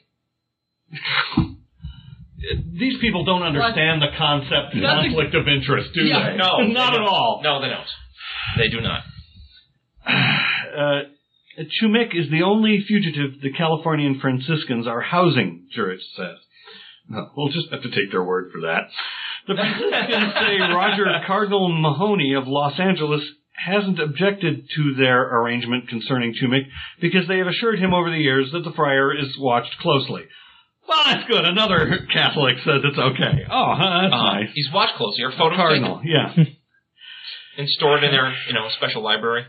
These people don't understand the concept of Nothing- conflict of interest, do Yeah, they? no, Not they at don't. all. No, they don't. They do not. Uh, Chumik is the only fugitive the Californian Franciscans are housing, Jurich says. No, we'll just have to take their word for that. The Franciscans say Roger Cardinal Mahoney of Los Angeles hasn't objected to their arrangement concerning Chumik because they have assured him over the years that the friar is watched closely. Well, that's good. Another Catholic says it's okay. Oh, huh, that's Uh, nice. He's watched closely. Your photo Cardinal, taken yeah. and stored in their, you know, special library.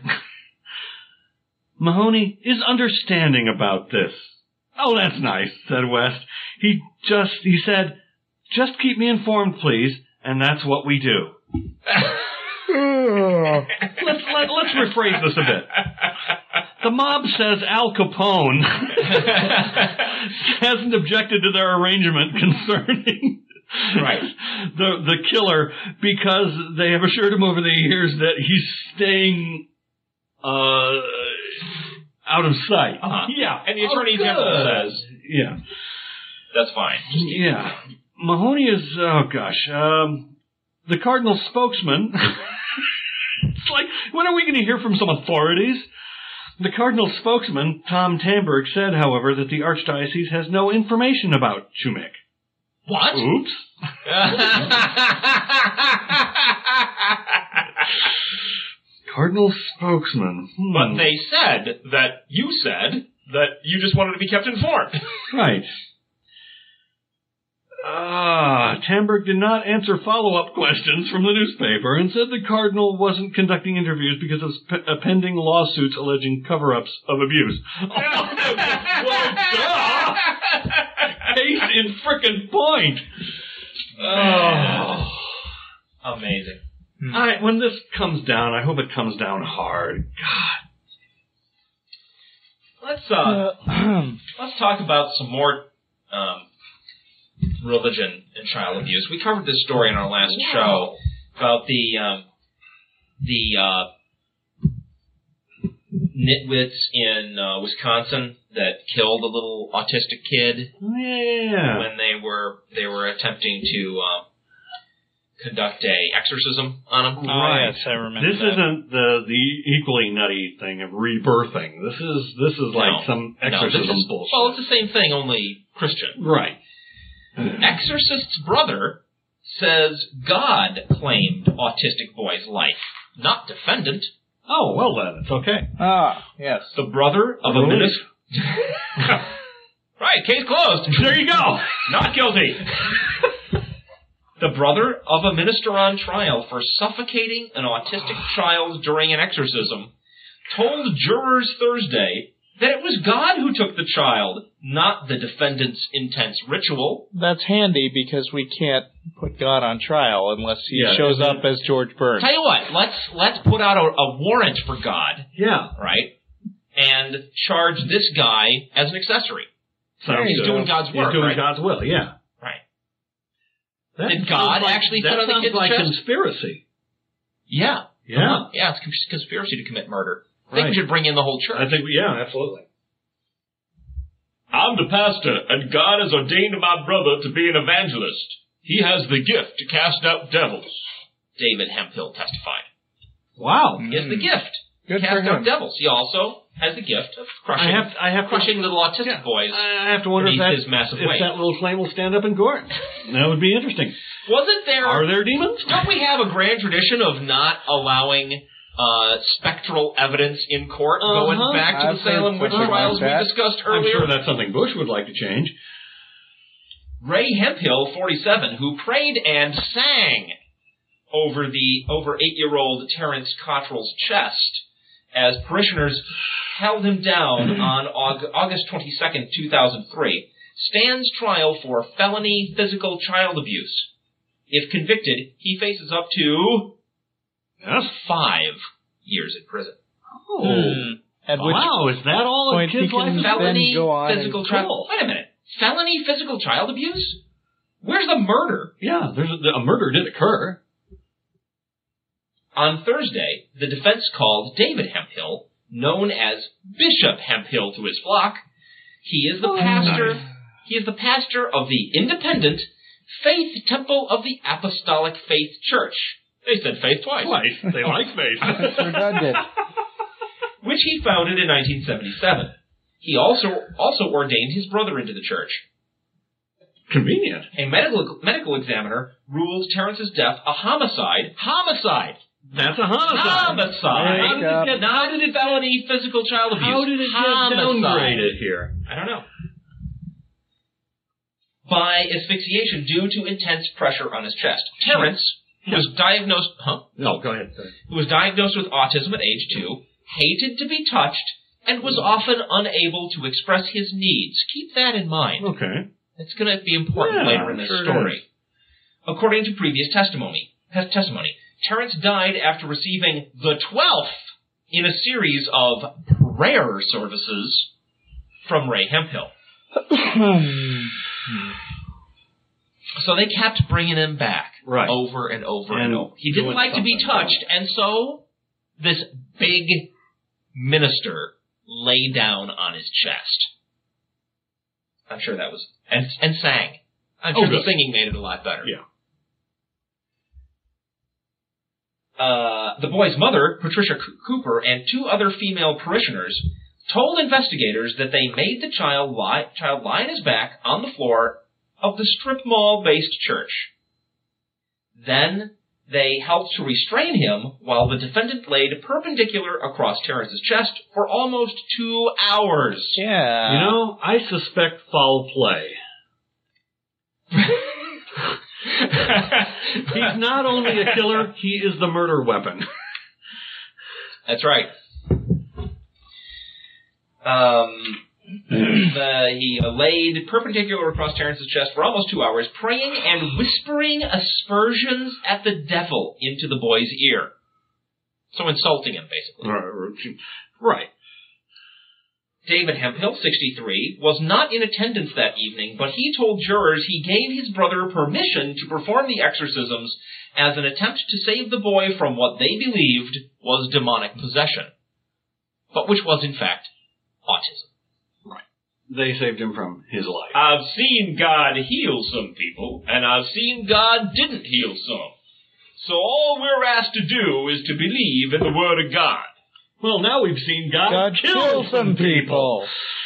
Mahoney is understanding about this. Oh, that's nice, said West. He just, he said, just keep me informed, please, and that's what we do. let's, let, let's rephrase this a bit. The mob says Al Capone hasn't objected to their arrangement concerning Right. the the killer because they have assured him over the years that he's staying uh, out of sight. Uh-huh. Yeah. And the Attorney Oh, General good. says Yeah. that's fine. Yeah. Mahoney is, oh gosh, um, the Cardinal spokesman. It's like, when are we going to hear from some authorities? The Cardinal spokesman, Tom Tamberg, said, however, that the Archdiocese has no information about Chumik. What? Oops. Cardinal spokesman. Hmm. But they said that you said that you just wanted to be kept informed. Right. Ah, Tamberg did not answer follow-up questions from the newspaper and said the Cardinal wasn't conducting interviews because of p- uh, pending lawsuits alleging cover-ups of abuse. Well, duh! Case in frickin' point. Oh. Amazing. All right, when this comes down, I hope it comes down hard. God. Let's uh, let's talk about some more um, religion and child abuse. We covered this story in our last Wow. show about the um, the uh, nitwits in uh, Wisconsin that killed a little autistic kid Oh, yeah, yeah. when they were they were attempting to uh, conduct a exorcism on him. Oh, Right. yes, I remember This that. isn't the the equally nutty thing of rebirthing. This is this is like No. some No, exorcism this is, bullshit. well, it's the same thing, only Christian. Right. Exorcist's brother says God claimed autistic boy's life, not defendant. Oh, well then, it's okay. Ah, yes. The brother of a Relief. minister. Right, case closed. There you go. Not guilty. The brother of a minister on trial for suffocating an autistic child during an exorcism told jurors Thursday that it was God who took the child, not the defendant's intense ritual. That's handy because we can't put God on trial unless he Yeah, shows and up as George Burns. Tell you what, let's let's put out a, a warrant for God, Yeah. right? And charge this guy as an accessory. Sounds He's good. doing God's work, He's doing right? God's will, yeah. Right. That Did sounds God like, actually that put on the sounds kid's like chest? conspiracy. Yeah. Yeah. Uh-huh. Yeah, it's cons- conspiracy to commit murder. I think Right. we should bring in the whole church. I think, yeah, absolutely. I'm the pastor, and God has ordained my brother to be an evangelist. He has the gift to cast out devils. David Hemphill testified. Wow. He has the gift Good to for cast out him. devils. He also has the gift of crushing, I have, I have crushing little autistic yeah, boys. I have to wonder if, beneath that, his massive if weight. that little flame will stand up in court. That would be interesting. Wasn't there... Are there demons? Don't we have a grand tradition of not allowing uh, spectral evidence in court Uh-huh. going back to I've the Salem heard witch something trials like that. we discussed I'm earlier? sure that's something Bush would like to change. Ray Hemphill, forty-seven, who prayed and sang over the over eight-year-old Terrence Cottrell's chest as parishioners held him down on Aug- August twenty-second, two thousand three, stands trial for felony physical child abuse. If convicted, he faces up to Yes. five years in prison. Oh. Hmm. At which Wow, is that all point a kid's he can life is? Then Felony go on physical and- child... Cool. Wait a minute. Felony physical child abuse? Where's the murder? Yeah, there's a, a murder did occur. On Thursday, the defense called David Hemphill, known as Bishop Hemphill to his flock. He is the Oh, pastor. nice. He is the pastor of the Independent Faith Temple of the Apostolic Faith Church. They said faith twice. Twice. They like faith. It's redundant. Which he founded in nineteen seventy-seven. He also also ordained his brother into the church. Convenient. A medical medical examiner ruled Terrence's death a homicide. Homicide. That's a homicide. Homicide. Wake up. Not felony physical child abuse. How did it get Homicide. downgraded here? I don't know. By asphyxiation due to intense pressure on his chest. Terrence, who was diagnosed, huh? No, go ahead. Go ahead. Who was diagnosed with autism at age two, hated to be touched, and was often unable to express his needs. Keep that in mind. Okay. It's going to be important Yeah, later in this sure it story. is. According to previous testimony, tes- testimony, Terrence died after receiving the twelfth in a series of prayer services from Ray Hemphill. So they kept bringing him back Right. over and over and, And over. He didn't doing like to be something. touched, and so this big minister lay down on his chest. I'm sure that was... And, and sang. I'm Oh, sure the good. singing made it a lot better. Yeah. Uh, the boy's mother, Patricia C- Cooper, and two other female parishioners told investigators that they made the child lie, child lie on his back on the floor of the strip mall-based church. Then they helped to restrain him while the defendant laid perpendicular across Terrence's chest for almost two hours. Yeah. You know, I suspect foul play. He's not only a killer, he is the murder weapon. That's right. Um, the, he uh, laid perpendicular across Terrence's chest for almost two hours, praying and whispering aspersions at the devil into the boy's ear. So insulting him, basically. Right. David Hemphill, sixty-three, was not in attendance that evening, but he told jurors he gave his brother permission to perform the exorcisms as an attempt to save the boy from what they believed was demonic possession. but which was, in fact, autism. Right. They saved him from his life. I've seen God heal some people, and I've seen God didn't heal some. So all we're asked to do is to believe in the Word of God. Well, now we've seen God, God kill, kill some people. people.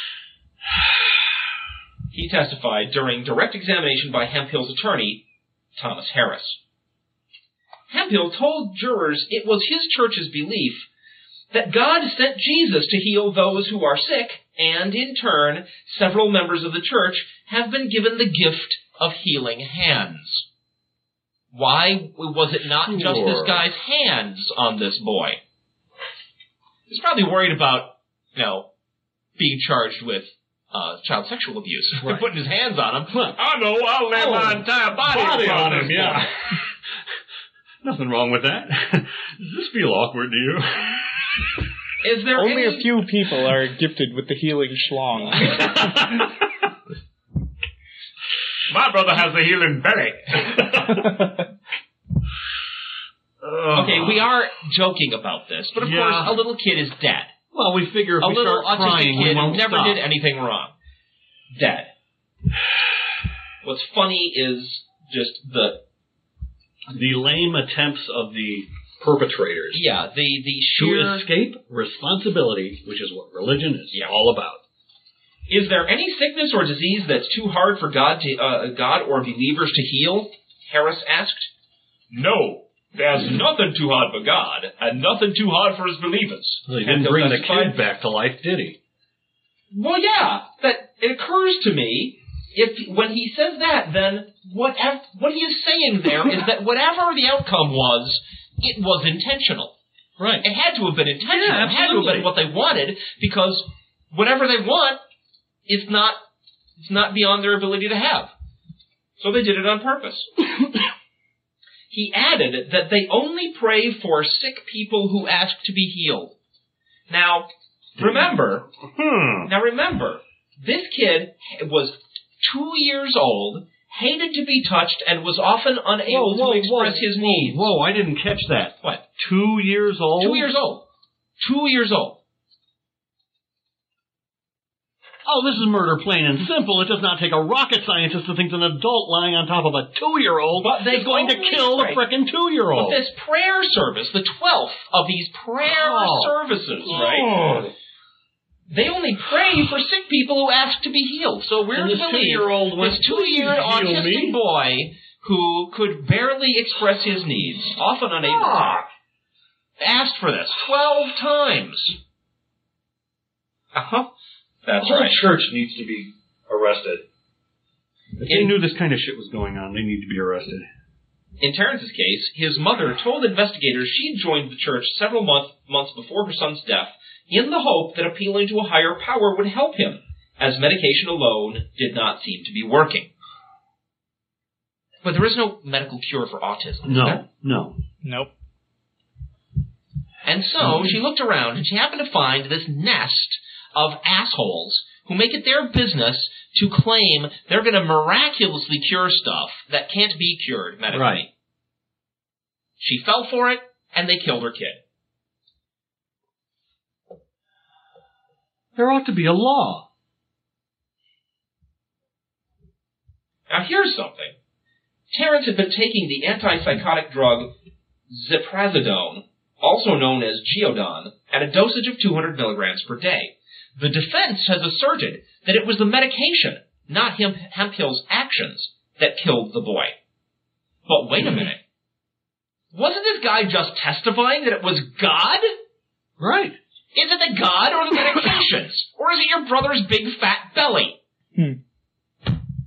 He testified during direct examination by Hemphill's attorney, Thomas Harris. Hemphill told jurors it was his church's belief that God sent Jesus to heal those who are sick, and in turn, several members of the church have been given the gift of healing hands. Why was it not just Sure. this guy's hands on this boy? He's probably worried about, you know, being charged with uh, child sexual abuse. Right. Putting his hands on him. I know, I'll lay Oh, my entire body, Body upon on him, this yeah. boy. Nothing wrong with that. Does this feel awkward to you? Is there Only any... a few people are gifted with the healing schlong. My brother has the healing belly. Okay, we are joking about this, but of Yeah. course, a little kid is dead. Well, we figure if A we little start autistic crying, we kid won't never stop. did anything wrong. Dead. What's funny is just the The lame attempts of the perpetrators yeah the the to sheer. escape responsibility, which is what religion is Yeah. all about. Is there any sickness or disease that's too hard for God to uh, God or believers to heal? Harris asked. No, there's nothing too hard for God, and nothing too hard for his believers. Well, he didn't Hemphill bring the testified. kid back to life, did he? Well, yeah, that it occurs to me. If when he says that, then what what he is saying there is that whatever the outcome was, it was intentional. Right. It had to have been intentional. Yeah, it had to have absolutely. been what they wanted, because whatever they want, it's not it's not beyond their ability to have. So they did it on purpose. He added that they only pray for sick people who ask to be healed. Now, remember, Hmm. now remember, this kid was two years old, hated to be touched, and was often unable Whoa, whoa, to express whoa, his needs. Whoa, I didn't catch that. What? Two years old? Two years old. Two years old. Oh, this is murder plain and simple. It does not take a rocket scientist to think that an adult lying on top of a two-year-old But they is going to only kill pray. the frickin' But two-year-old. this prayer service, the twelfth of these prayer Oh. services, right? They only pray for sick people who ask to be healed. So we're And to this believe two-year-old went, this two-year "Please heal autistic me." boy who could barely express his needs, often unable Ah. to, asked for this twelve times. Uh-huh. That's The whole right. church needs to be arrested. If they knew this kind of shit was going on, they need to be arrested. In Terrence's case, his mother told investigators she'd joined the church several month, months before her son's death in the hope that appealing to a higher power would help him, as medication alone did not seem to be working. But there is no medical cure for autism, is No, there? no. Nope. And so she looked around and she happened to find this nest of assholes who make it their business to claim they're going to miraculously cure stuff that can't be cured medically. Right. She fell for it, and they killed her kid. There ought to be a law. Now here's something. Terrence had been taking the antipsychotic drug ziprasidone, also known as Geodon, at a dosage of two hundred milligrams per day. The defense has asserted that it was the medication, not Hemp- Hemphill's actions, that killed the boy. But wait a minute. Wasn't this guy just testifying that it was God? Right. Is it the God or the medications? Or is it your brother's big fat belly? Hmm.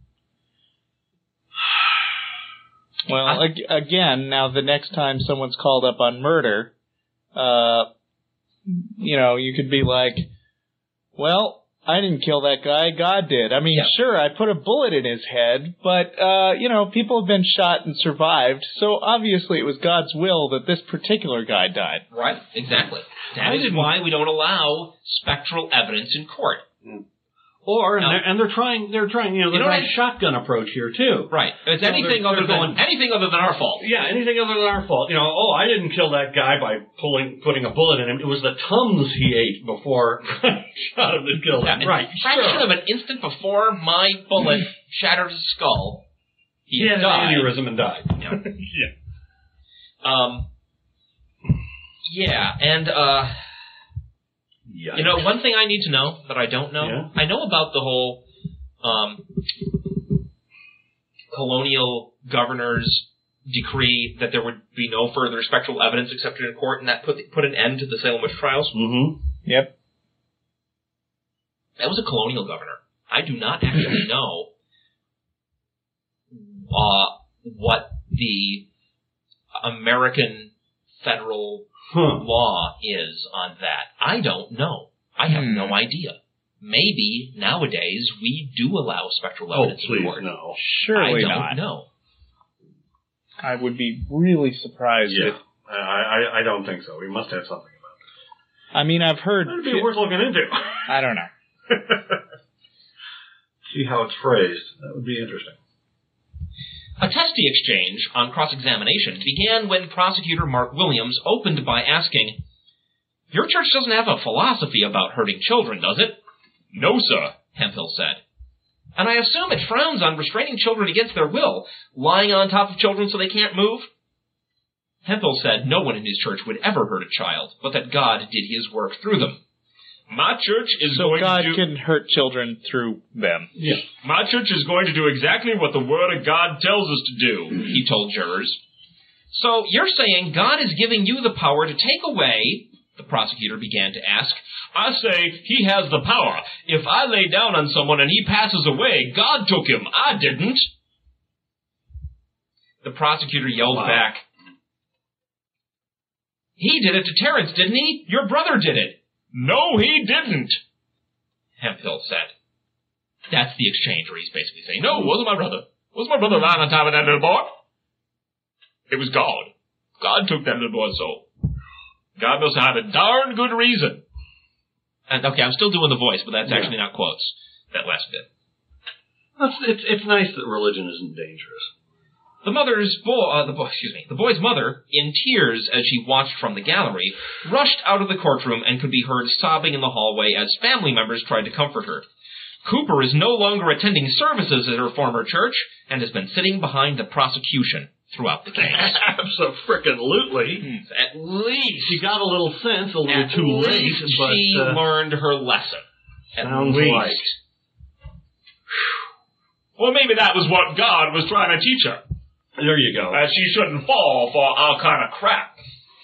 Well, ag- again, now the next time someone's called up on murder, uh, you know, you could be like, well, I didn't kill that guy, God did. I mean, Yeah. sure, I put a bullet in his head, but, uh, you know, people have been shot and survived, so obviously it was God's will that this particular guy died. Right, exactly. That I is didn't- why we don't allow spectral evidence in court. Or, No. and, they're, and they're trying, they're trying, you know, You they're know trying what? shotgun approach here, too. Right. It's No, anything they're- other they're than going- anything other than our fault. Yeah, anything other than our fault. You know, oh, I didn't kill that guy by pulling, putting a bullet in him. It was the Tums he ate before I shot him to kill him. Yeah, Right, a fraction sure. of an instant before my bullet shattered his skull, he, He had died. an aneurysm and died. Yeah. yeah. Um. Yeah, and uh, Yikes. you know, one thing I need to know that I don't know, Yeah? I know about the whole um colonial governor's decree that there would be no further spectral evidence accepted in court, and that put put an end to the Salem witch trials. Mm-hmm. Yep. That was a colonial governor. I do not actually know uh, what the American federal Huh. law is on that. I don't know. I have Hmm. no idea. Maybe nowadays we do allow spectral Oh, evidence in please, court. no. Surely I don't not. know. I would be really surprised Yeah. if. I, I, I don't think so. We must have something about I mean, I've heard. it. That'd be worth looking into. I don't know. See how it's phrased. That would be interesting. A testy exchange on cross-examination began when prosecutor Mark Williams opened by asking, "Your church doesn't have a philosophy about hurting children, does it?" No, sir. Hemphill said. "And I assume it frowns on restraining children against their will, lying on top of children so they can't move?" Hemphill said no one in his church would ever hurt a child, but that God did his work through them. My church is So going God to do... can hurt children through them. Yeah. My church is going to do exactly what the Word of God tells us to do. He told jurors. "So you're saying God is giving you the power to take away," the prosecutor began to ask. I say he has the power. If I lay down on someone and he passes away, God took him. I didn't. The prosecutor yelled Wow. back, "He did it to Terrence, didn't he? Your brother did it." No, he didn't. Hemphill said. That's the exchange where he's basically saying, "No, it wasn't my brother. It wasn't my brother lying on top of that little boy. It was God. God took that little boy's soul. God must have had a darn good reason." And okay, I'm still doing the voice, but that's Yeah. actually not quotes. That last bit. That's, it's, it's nice that religion isn't dangerous. The mother's boy, uh, the boy, excuse me, the boy's mother, in tears as she watched from the gallery, rushed out of the courtroom and could be heard sobbing in the hallway as family members tried to comfort her. Cooper is no longer attending services at her former church and has been sitting behind the prosecution throughout the case. Absolutely. At least She got a little sense a little At too late, least but she uh, learned her lesson. At sounds least. like. Well, maybe that was what God was trying to teach her. There you go. That she shouldn't fall for our kind of crap.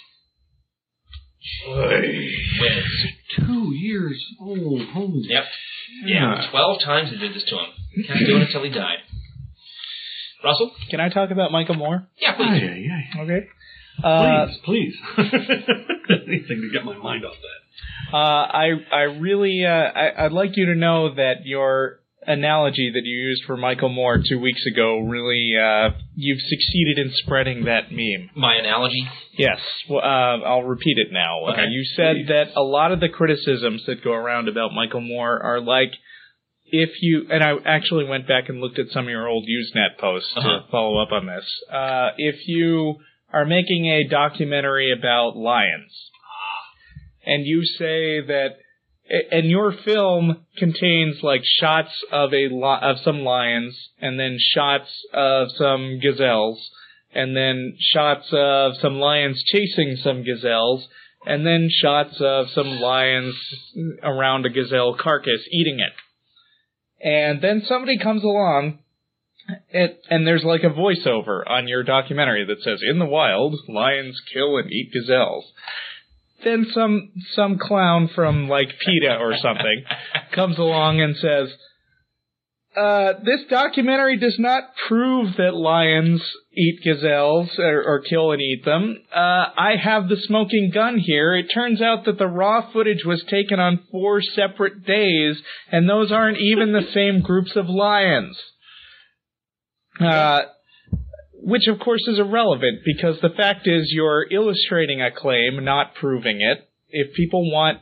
Whiz. Two years old. Holy Yep. Yeah. Yeah. Twelve times he did this to him. Kept doing it until he died. Russell? Can I talk about Michael Moore? Yeah, please. Ay, ay, ay. Okay. Uh, Please, please. Anything to get my mind off that. Uh, I I really uh, I, I'd like you to know that your analogy that you used for Michael Moore two weeks ago really uh, you've succeeded in spreading that meme. My analogy? Yes, well, uh, I'll repeat it now. Okay. Uh, you said Please. that a lot of the criticisms that go around about Michael Moore are like if you and I actually went back and looked at some of your old Usenet posts Uh-huh. to follow up on this. Uh, if you are making a documentary about lions, and you say that, and your film contains like shots of a li- of some lions, and then shots of some gazelles, and then shots of some lions chasing some gazelles, and then shots of some lions around a gazelle carcass eating it. And then somebody comes along, it, and there's like a voiceover on your documentary that says, "In the wild, lions kill and eat gazelles." Then some some clown from like PETA or something comes along and says, uh, "This documentary does not prove that lions eat gazelles or, or kill and eat them. Uh, I have the smoking gun here. It turns out that the raw footage was taken on four separate days, and those aren't even the same groups of lions." Uh, which, of course, is irrelevant, because the fact is you're illustrating a claim, not proving it. If people want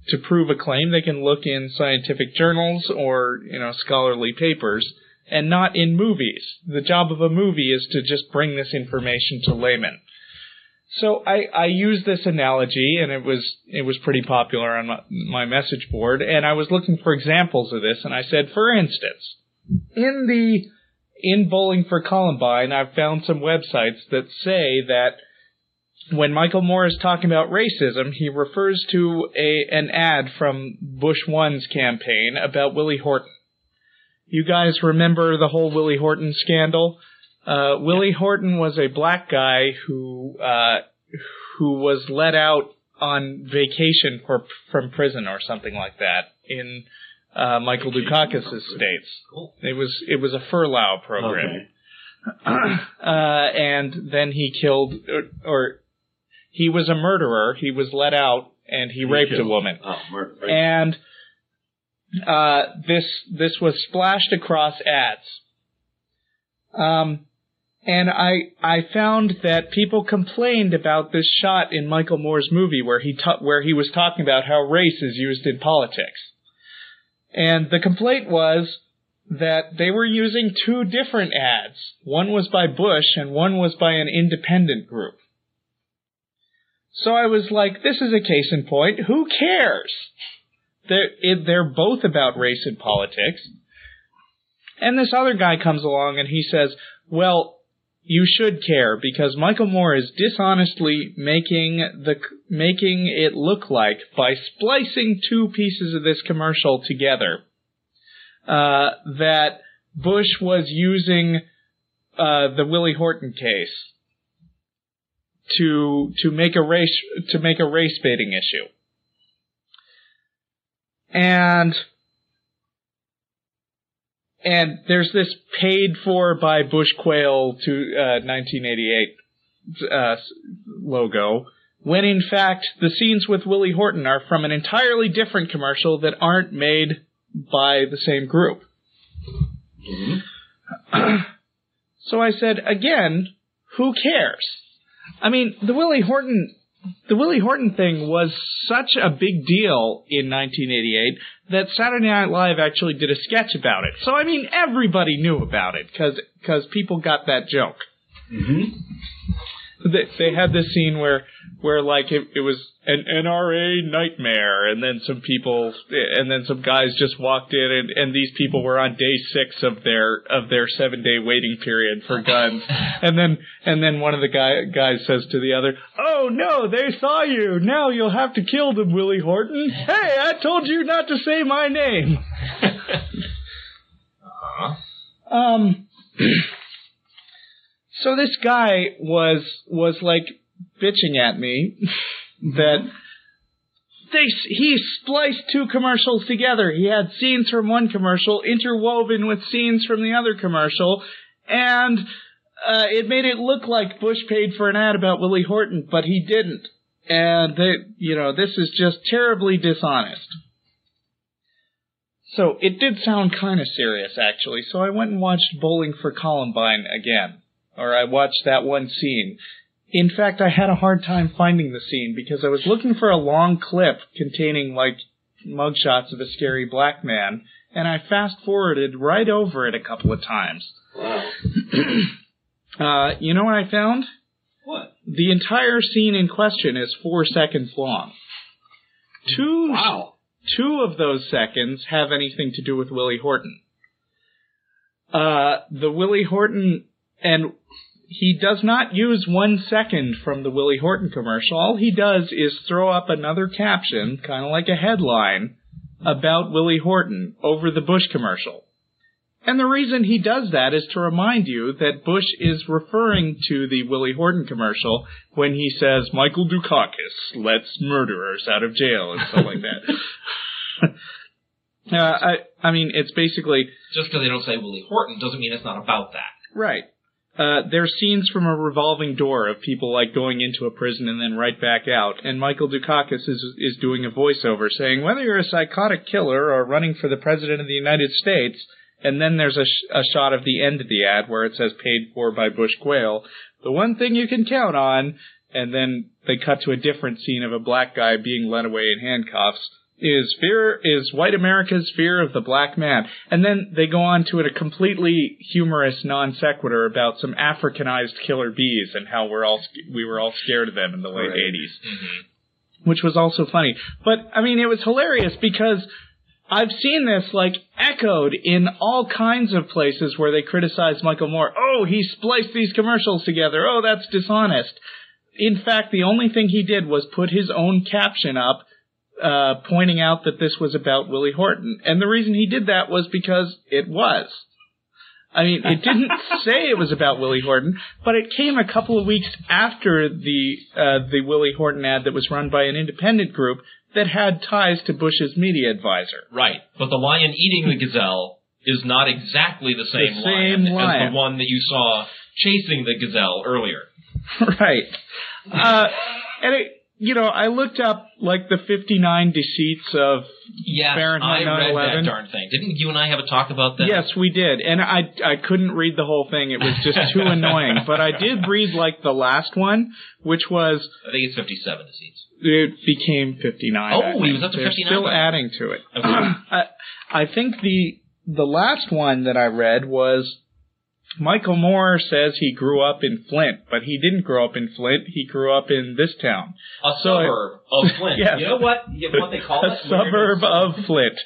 to prove a claim, they can look in scientific journals or, you know, scholarly papers, and not in movies. The job of a movie is to just bring this information to laymen. So I, I used this analogy, and it was it was pretty popular on my, my message board, and I was looking for examples of this, and I said, for instance, in the in Bowling for Columbine, I've found some websites that say that when Michael Moore is talking about racism, he refers to a an ad from Bush one's campaign about Willie Horton. You guys remember the whole Willie Horton scandal? Uh, Willie Horton was a black guy who uh, who was let out on vacation for, from prison or something like that in uh, Michael Dukakis' states. Cool. It was it was a furlough program, Okay. uh, and then he killed or, or he was a murderer. He was let out and he, He raped killed. a woman. Oh, murder. Right. And uh, this this was splashed across ads. Um, and I I found that people complained about this shot in Michael Moore's movie where he ta- where he was talking about how race is used in politics. And the complaint was that they were using two different ads. One was by Bush and one was by an independent group. So I was like, this is a case in point. Who cares? They're, it, they're both about race and politics. And this other guy comes along and he says, well, you should care because Michael Moore is dishonestly making the making it look like by splicing two pieces of this commercial together uh, that Bush was using uh, the Willie Horton case to to make a race to make a race baiting issue. And and there's this paid for by Bush Quail to uh, nineteen eighty-eight uh, logo, when in fact the scenes with Willie Horton are from an entirely different commercial that aren't made by the same group. Mm-hmm. So I said, again, who cares? I mean, the Willie Horton the Willie Horton thing was such a big deal in nineteen eighty-eight that Saturday Night Live actually did a sketch about it. So, I mean, everybody knew about it because because people got that joke. Mm-hmm. They, they had this scene where, where like, it, it was an N R A nightmare, and then some people, and then some guys just walked in, and, and these people were on day six of their of their seven day waiting period for guns, and then and then one of the guy guys says to the other, "Oh no, they saw you. Now you'll have to kill them, Willie Horton. Hey, I told you not to say my name." uh-huh. Um. So this guy was was like bitching at me that they he spliced two commercials together. He had scenes from one commercial interwoven with scenes from the other commercial, and uh, it made it look like Bush paid for an ad about Willie Horton, but he didn't. And they, you know, this is just terribly dishonest. So it did sound kind of serious, actually. So I went and watched Bowling for Columbine again. Or I watched that one scene. In fact, I had a hard time finding the scene because I was looking for a long clip containing, like, mugshots of a scary black man, and I fast-forwarded right over it a couple of times. Wow. uh, you know what I found? What? The entire scene in question is four seconds long. Two, wow. Two of those seconds have anything to do with Willie Horton. Uh, the Willie Horton... And he does not use one second from the Willie Horton commercial. All he does is throw up another caption, kind of like a headline, about Willie Horton over the Bush commercial. And the reason he does that is to remind you that Bush is referring to the Willie Horton commercial when he says, Michael Dukakis lets murderers out of jail and stuff like that. uh, I, I mean, it's basically... Just because they don't say Willie Horton doesn't mean it's not about that. Right. Uh, there's scenes from a revolving door of people like going into a prison and then right back out, and Michael Dukakis is is doing a voiceover saying, whether you're a psychotic killer or running for the President of the United States, and then there's a, sh- a shot of the end of the ad where it says paid for by Bush Quail, the one thing you can count on, and then they cut to a different scene of a black guy being led away in handcuffs, is fear is white America's fear of the black man. And then they go on to a completely humorous non sequitur about some Africanized killer bees and how we're all we were all scared of them in the late right. eighties, mm-hmm. which was also funny. But I mean, it was hilarious because I've seen this like echoed in all kinds of places where they criticize Michael Moore. Oh, he spliced these commercials together. Oh, that's dishonest. In fact, the only thing he did was put his own caption up Uh, pointing out that this was about Willie Horton. And the reason he did that was because it was. I mean, it didn't say it was about Willie Horton, but it came a couple of weeks after the uh, the Willie Horton ad that was run by an independent group that had ties to Bush's media advisor. Right, but the lion eating the gazelle is not exactly the same, the same lion, lion as the one that you saw chasing the gazelle earlier. Right. Uh, and it... You know, I looked up, like, the fifty-nine deceits of yes, Fahrenheit nine eleven. I read that darn thing. Didn't you and I have a talk about that? Yes, we did. And I I couldn't read the whole thing. It was just too annoying. But I did read, like, the last one, which was... I think it's fifty-seven deceits. It became fifty-nine. Oh, he was up to They're fifty-nine? Still adding to it. Okay. I, I think the the last one that I read was... Michael Moore says he grew up in Flint, but he didn't grow up in Flint. He grew up in this town. A so suburb it, of Flint. Yes. You know what? You know what they call a it? A suburb of Flint.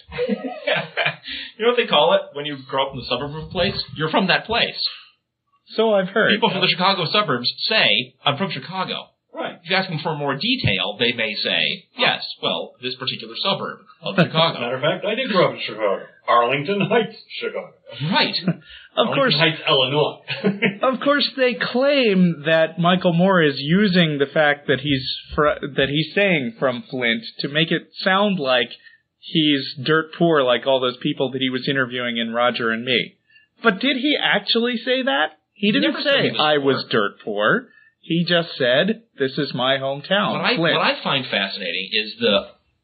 You know what they call it when you grow up in the suburb of a place? You're from that place. So I've heard. People from the Chicago suburbs say, I'm from Chicago. Right. If you ask them for more detail, they may say, yes, well, this particular suburb of Chicago. As a matter of fact, I did grow up in Chicago. Arlington Heights, Chicago. Right. Of Arlington course, Heights, Illinois. Of course, they claim that Michael Moore is using the fact that he's fr- that he's saying from Flint to make it sound like he's dirt poor, like all those people that he was interviewing in Roger and Me. But did he actually say that? He didn't Never say was I poor. was dirt poor. He just said, "This is my hometown." What I, Flint. what I find fascinating is the,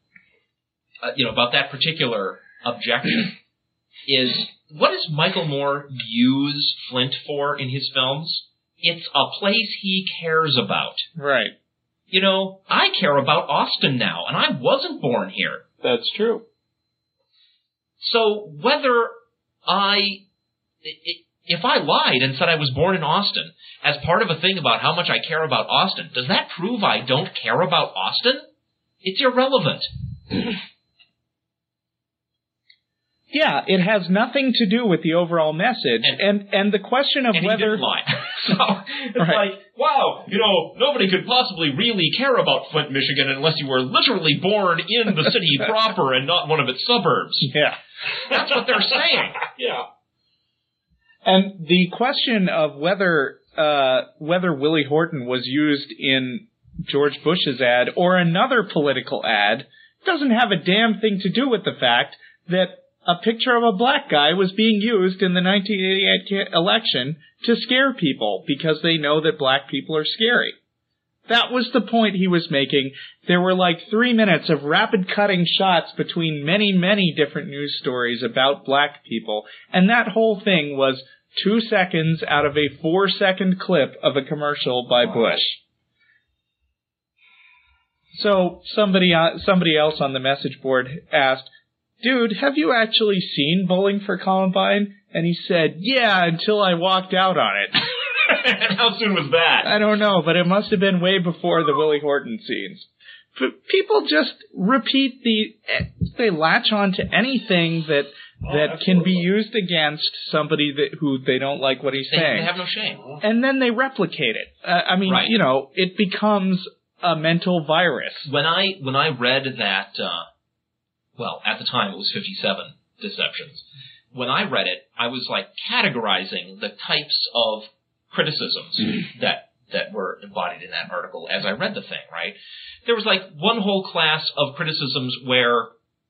uh, you know, about that particular objection is what does Michael Moore use Flint for in his films? It's a place he cares about. Right. You know, I care about Austin now, and I wasn't born here. That's true. So whether I, if I lied and said I was born in Austin as part of a thing about how much I care about Austin, does that prove I don't care about Austin? It's irrelevant. Yeah, it has nothing to do with the overall message, and and, and the question of and whether. He didn't lie. So it's right. like, wow, you know, nobody could possibly really care about Flint, Michigan, unless you were literally born in the city proper and not one of its suburbs. Yeah, that's what they're saying. Yeah. And the question of whether uh, whether Willie Horton was used in George Bush's ad or another political ad doesn't have a damn thing to do with the fact that a picture of a black guy was being used in the nineteen eighty-eight election to scare people because they know that black people are scary. That was the point he was making. There were like three minutes of rapid cutting shots between many, many different news stories about black people, and that whole thing was two seconds out of a four-second clip of a commercial by Bush. So somebody uh, somebody else on the message board asked, "Dude, have you actually seen Bowling for Columbine?" And he said, "Yeah, until I walked out on it." How soon was that? I don't know, but it must have been way before the Willie Horton scenes. But people just repeat the... They latch on to anything that oh, that can be used against somebody that who they don't like what he's they, saying. They have no shame. And then they replicate it. Uh, I mean, right. you know, it becomes a mental virus. When I when I read that... Uh, well, at the time it was fifty-seven Deceptions. When I read it, I was like categorizing the types of criticisms that that were embodied in that article as I read the thing, right? There was like one whole class of criticisms where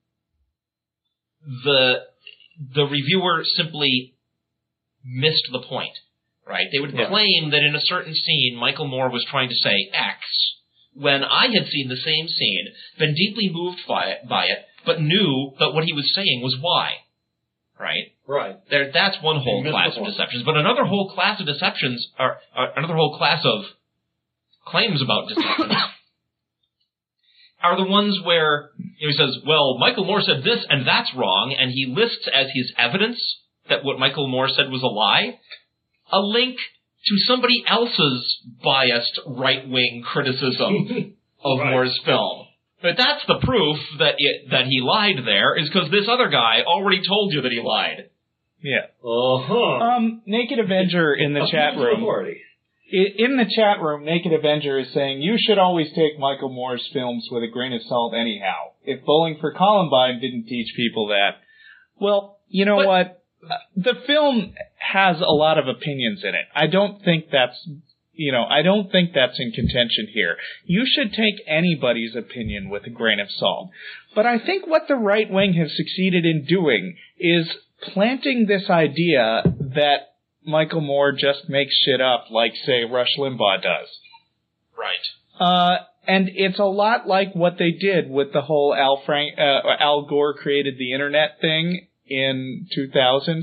the the reviewer simply missed the point, right? They would yeah. claim that in a certain scene, Michael Moore was trying to say X, when I had seen the same scene, been deeply moved by it, by it, but knew that what he was saying was Y, right? Right. There, that's one whole class of deceptions. But another whole class of deceptions, or uh, another whole class of claims about deceptions, are the ones where you know, he says, well, Michael Moore said this and that's wrong, and he lists as his evidence that what Michael Moore said was a lie, a link to somebody else's biased right-wing criticism of Right. Moore's film. But that's the proof that it, that he lied there, is because this other guy already told you that he lied. Yeah. Uh-huh. Um, Naked Avenger in the chat room. Authority. I- In the chat room, Naked Avenger is saying, you should always take Michael Moore's films with a grain of salt anyhow. If Bowling for Columbine didn't teach people that. Well, you know But- what? Uh, The film has a lot of opinions in it. I don't think that's, you know, I don't think that's in contention here. You should take anybody's opinion with a grain of salt. But I think what the right wing has succeeded in doing is planting this idea that Michael Moore just makes shit up like, say, Rush Limbaugh does. Right. Uh, and it's a lot like what they did with the whole Al Frank, uh, Al Gore created the internet thing in two thousand.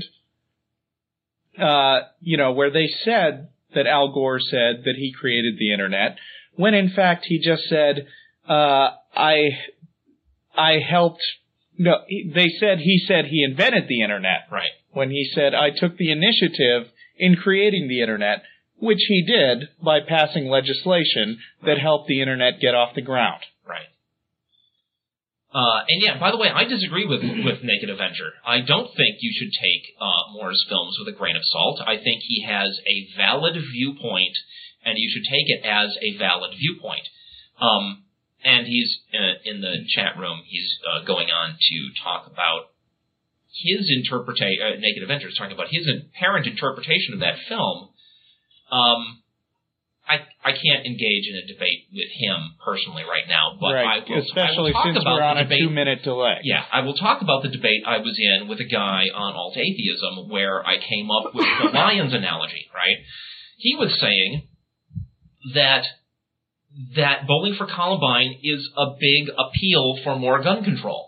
Uh, you know, where they said that Al Gore said that he created the internet, when in fact he just said, uh, I, I helped, no, he- they said he said he invented the internet. Right. When he said, I took the initiative in creating the internet, which he did by passing legislation that helped the internet get off the ground. Right. Uh, and yeah, by the way, I disagree with with Naked Avenger. I don't think you should take uh, Moore's films with a grain of salt. I think he has a valid viewpoint, and you should take it as a valid viewpoint. Um, and he's uh, in the chat room. He's uh, going on to talk about his interpretation. Uh, Naked Avenger is talking about his apparent interpretation of that film. Um, I I can't engage in a debate with him personally right now, but right. I will, Especially I will talk since about we're on the a debate. two-minute delay. Yeah, I will talk about the debate I was in with a guy on alt-atheism where I came up with the Lions analogy, right? He was saying that that Bowling for Columbine is a big appeal for more gun control.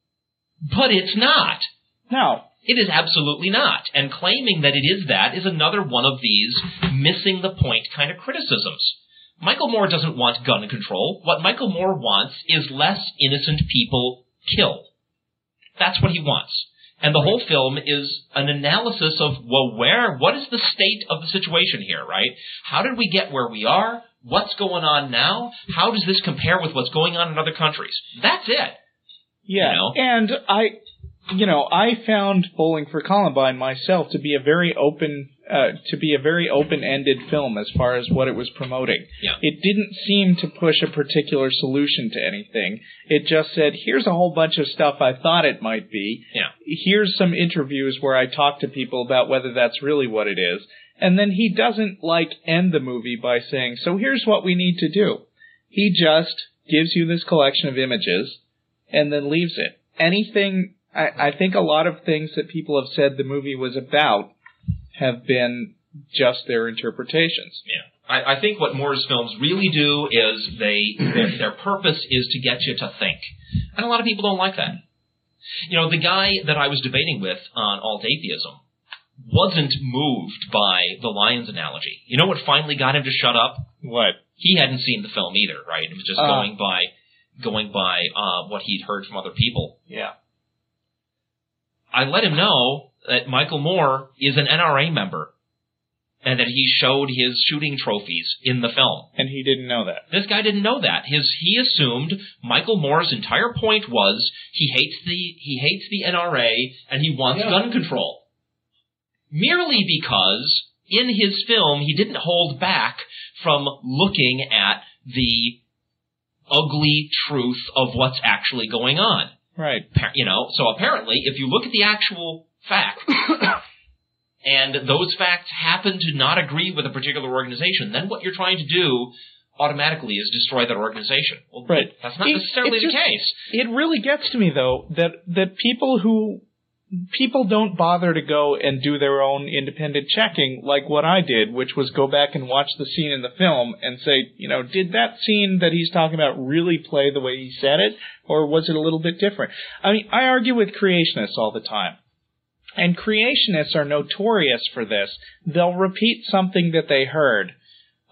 But it's not. No. It is absolutely not. And claiming that it is that is another one of these missing the point kind of criticisms. Michael Moore doesn't want gun control. What Michael Moore wants is less innocent people killed. That's what he wants. And the whole film is an analysis of, well, where, what is the state of the situation here, right? How did we get where we are? What's going on now? How does this compare with what's going on in other countries? That's it. Yeah. You know? And I, you know, I found Bowling for Columbine myself to be a very open, uh, to be a very open-ended film as far as what it was promoting. Yeah. It didn't seem to push a particular solution to anything. It just said, here's a whole bunch of stuff I thought it might be. Yeah. Here's some interviews where I talk to people about whether that's really what it is. And then he doesn't, like, end the movie by saying, so here's what we need to do. He just gives you this collection of images and then leaves it. Anything, I, I think a lot of things that people have said the movie was about have been just their interpretations. Yeah. I, I think what Moore's films really do is they their, their purpose is to get you to think. And a lot of people don't like that. You know, the guy that I was debating with on alt-atheism wasn't moved by the Lions analogy. You know what finally got him to shut up? What? He hadn't seen the film either, right? It was just Uh. going by going by uh, what he'd heard from other people. Yeah. I let him know that Michael Moore is an N R A member and that he showed his shooting trophies in the film. And he didn't know that. This guy didn't know that. His he assumed Michael Moore's entire point was he hates the he hates the N R A and he wants Yeah. gun control. Merely because in his film he didn't hold back from looking at the ugly truth of what's actually going on. Right. Pa- You know, so apparently if you look at the actual facts and those facts happen to not agree with a particular organization, then what you're trying to do automatically is destroy that organization. Well, Right. that's not It- necessarily it's the just- case. It really gets to me, though, that, that people who... People don't bother to go and do their own independent checking like what I did, which was go back and watch the scene in the film and say, you know, did that scene that he's talking about really play the way he said it, or was it a little bit different? I mean, I argue with creationists all the time. And creationists are notorious for this. They'll repeat something that they heard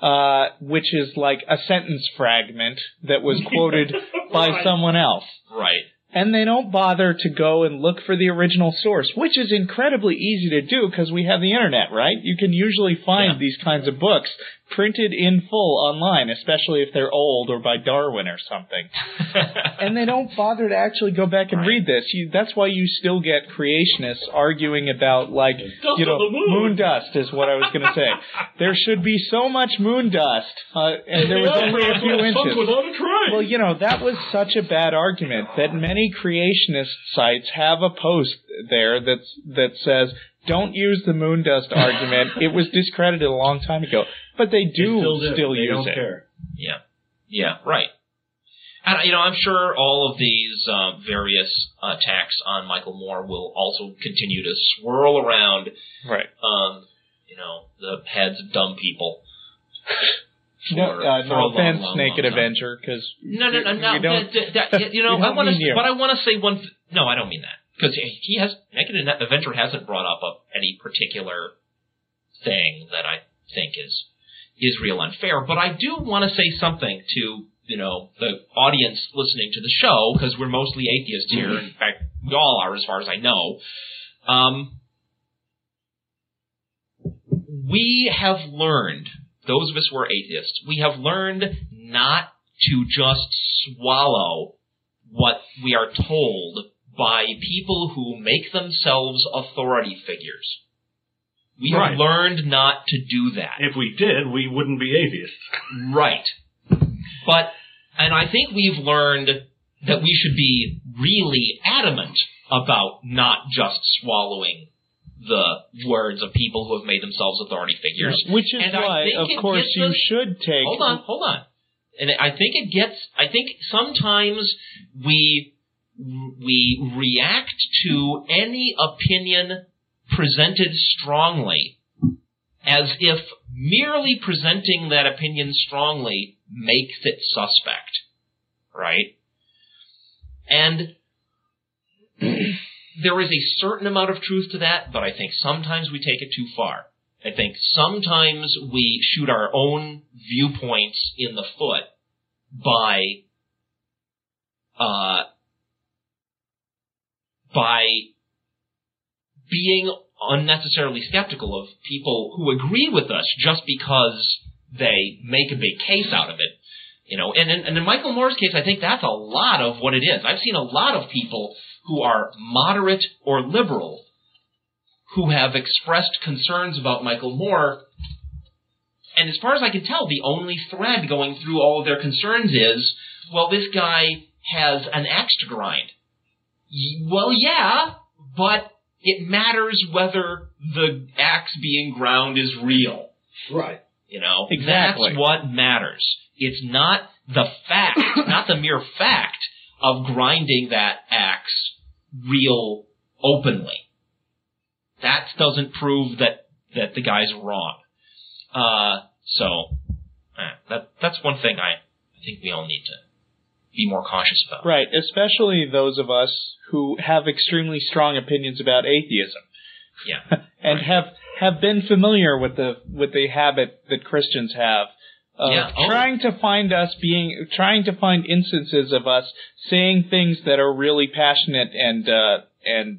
uh, which is like a sentence fragment that was quoted by Right. someone else. Right. And they don't bother to go and look for the original source, which is incredibly easy to do because we have the internet, right? You can usually find Yeah. these kinds of books printed in full online, especially if they're old or by Darwin or something. And they don't bother to actually go back and Right. read this. You, that's why you still get creationists arguing about, like, Dust you know, on the moon. dust is what I was going to say. There should be so much moon dust, uh, and there was only a few inches. Without a trace. Well, you know, that was such a bad argument that many creationist sites have a post there that's, that says, don't use the moon dust argument. It was discredited a long time ago. But they do They still, do. still they use don't it. care. Yeah. Yeah, right. And, you know, I'm sure all of these uh, various uh, attacks on Michael Moore will also continue to swirl around, Right. um, you know, the heads of dumb people. No, for- uh, for no a long, offense, long, Naked long time. Avenger, because No, no, no, no. we don't, that- that- that- you know, we I don't want mean to, you. but I want to say one. Th- no, I don't mean that because he has Naked Avenger hasn't brought up a, any particular thing that I think is is real unfair. But I do want to say something to you know the audience listening to the show because we're mostly atheists here. In fact, we all are, as far as I know. Um, we have learned. Those of us who are atheists, we have learned not to just swallow what we are told by people who make themselves authority figures. We Right. have learned not to do that. If we did, we wouldn't be atheists. Right. But, and I think we've learned that we should be really adamant about not just swallowing the words of people who have made themselves authority figures. which is And I why, think of it course, gets you us- should take. Hold on, hold on. And I think it gets, I think sometimes we, we react to any opinion presented strongly as if merely presenting that opinion strongly makes it suspect. Right? And there is a certain amount of truth to that, but I think sometimes we take it too far. I think sometimes we shoot our own viewpoints in the foot by uh, by being unnecessarily skeptical of people who agree with us just because they make a big case out of it. You know, and in, and in Michael Moore's case, I think that's a lot of what it is. I've seen a lot of people who are moderate or liberal who have expressed concerns about Michael Moore, and as far as I can tell, the only thread going through all of their concerns is, well, this guy has an axe to grind. Y- Well, yeah, but it matters whether the axe being ground is real. Right. You know, Exactly. That's what matters. It's not the fact, not the mere fact of grinding that axe real openly. That doesn't prove that, that the guy's wrong. Uh, so, eh, that, that's one thing I, I think we all need to be more cautious about. Right, especially those of us who have extremely strong opinions about atheism. Yeah. and Right. have have been familiar with the with the habit that Christians have of Yeah. Oh. trying to find us being trying to find instances of us saying things that are really passionate and uh, and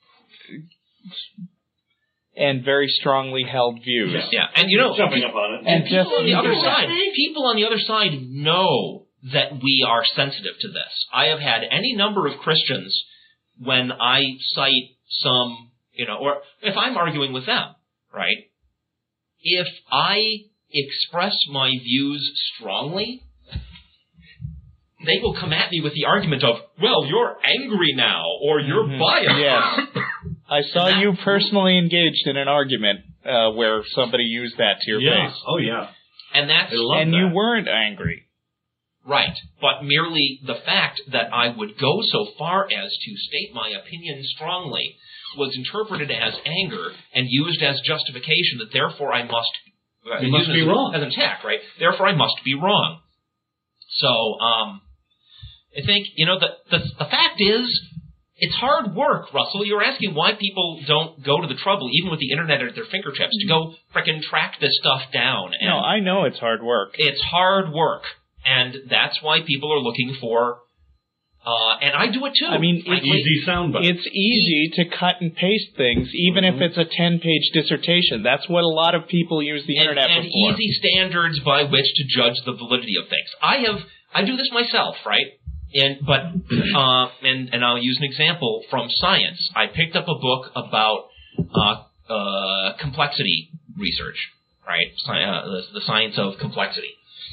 and very strongly held views. Yeah, and you know, Jumping up on it. And people just on the other Yeah. side, people on the other side know that we are sensitive to this. I have had any number of Christians when I cite some, you know, or if I'm arguing with them, right? If I express my views strongly, they will come at me with the argument of, well, you're angry now, or you're Mhm. biased. Yes. I saw And that- you personally engaged in an argument uh, where somebody used that to your Yeah. face. Oh, yeah. And that's I love And that. you weren't angry. right, but merely the fact that I would go so far as to state my opinion strongly was interpreted as anger and used as justification that therefore I must uh, You must used be as, wrong. as an attack, right? Therefore I must be wrong. So, um, I think, you know, the, the the fact is, It's hard work, Russell. You're asking why people don't go to the trouble, even with the internet at their fingertips, to go frickin' track this stuff down. And no, I know it's hard work. It's hard work, and that's why people are looking for. Uh, and I do it too. I mean, it's easy soundbite. It's easy to cut and paste things, even mm-hmm. if it's a ten-page dissertation. That's what a lot of people use the and, internet and for. And easy standards by which to judge the validity of things. I have, I do this myself, right? And but uh, and and I'll use an example from science. I picked up a book about uh, uh, complexity research, right? Sci- uh, the, the science of complexity,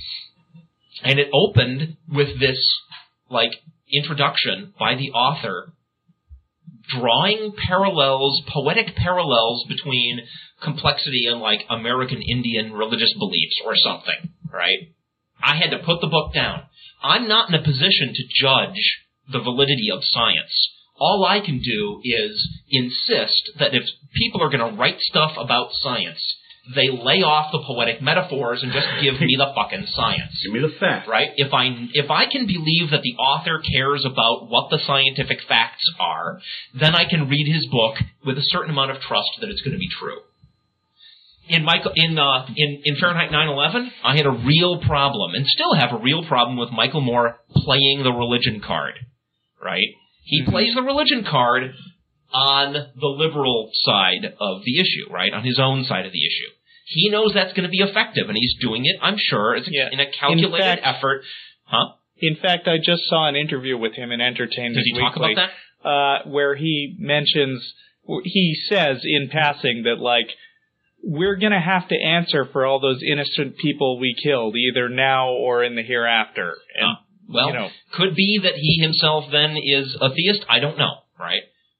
and it opened with this like. introduction by the author drawing parallels, poetic parallels between complexity and like American Indian religious beliefs or something, right? I had to put the book down. I'm not in a position to judge the validity of science. All I can do is insist that if people are going to write stuff about science, they lay off the poetic metaphors and just give me the fucking science. Give me the facts. Right? If I, if I can believe that the author cares about what the scientific facts are, then I can read his book with a certain amount of trust that it's going to be true. In Michael, in, uh, in, in Fahrenheit nine eleven, I had a real problem, and still have a real problem with Michael Moore playing the religion card. Right? He mm-hmm. plays the religion card on the liberal side of the issue, right? On his own side of the issue. He knows that's going to be effective, and he's doing it, I'm sure, it's a, yeah. in a calculated in fact, effort. Huh? In fact, I just saw an interview with him in Entertainment Weekly. Did he talk about that? Uh, where he mentions, he says in passing that, like, we're going to have to answer for all those innocent people we killed, either now or in the hereafter. And, uh, well, you know, could be that he himself then is a theist. I don't know, right?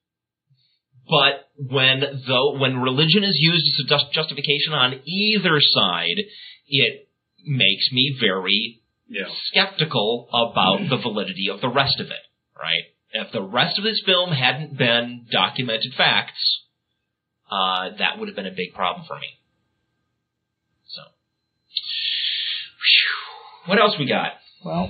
But when though when religion is used as a justification on either side, it makes me very yeah. skeptical about the validity of the rest of it, right? If the rest of this film hadn't been documented facts, uh, that would have been a big problem for me. So, whew. What else we got? Well,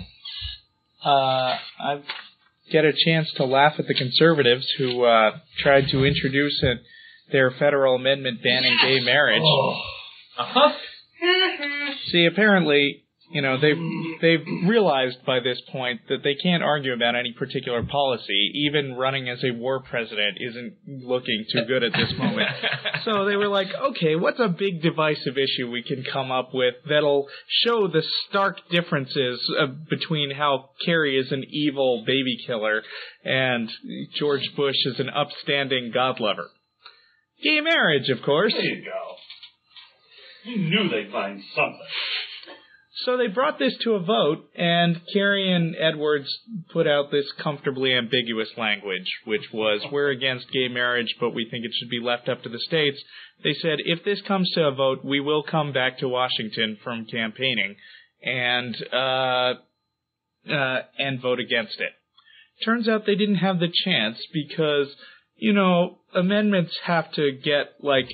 uh, I've get a chance to laugh at the conservatives who uh, tried to introduce a, their federal amendment banning gay marriage. Oh. Uh-huh. See, apparently, you know, they've, they've realized by this point that they can't argue about any particular policy. Even running as a war president isn't looking too good at this moment. So they were like, okay, what's a big divisive issue we can come up with that'll show the stark differences uh, between how Kerry is an evil baby killer and George Bush is an upstanding God lover? Gay marriage, of course. There you go. You knew they'd find something. So they brought this to a vote, and Kerry and Edwards put out this comfortably ambiguous language, which was, we're against gay marriage, but we think it should be left up to the states. They said, if this comes to a vote, we will come back to Washington from campaigning and uh, uh, and vote against it. Turns out they didn't have the chance because, you know, amendments have to get, like,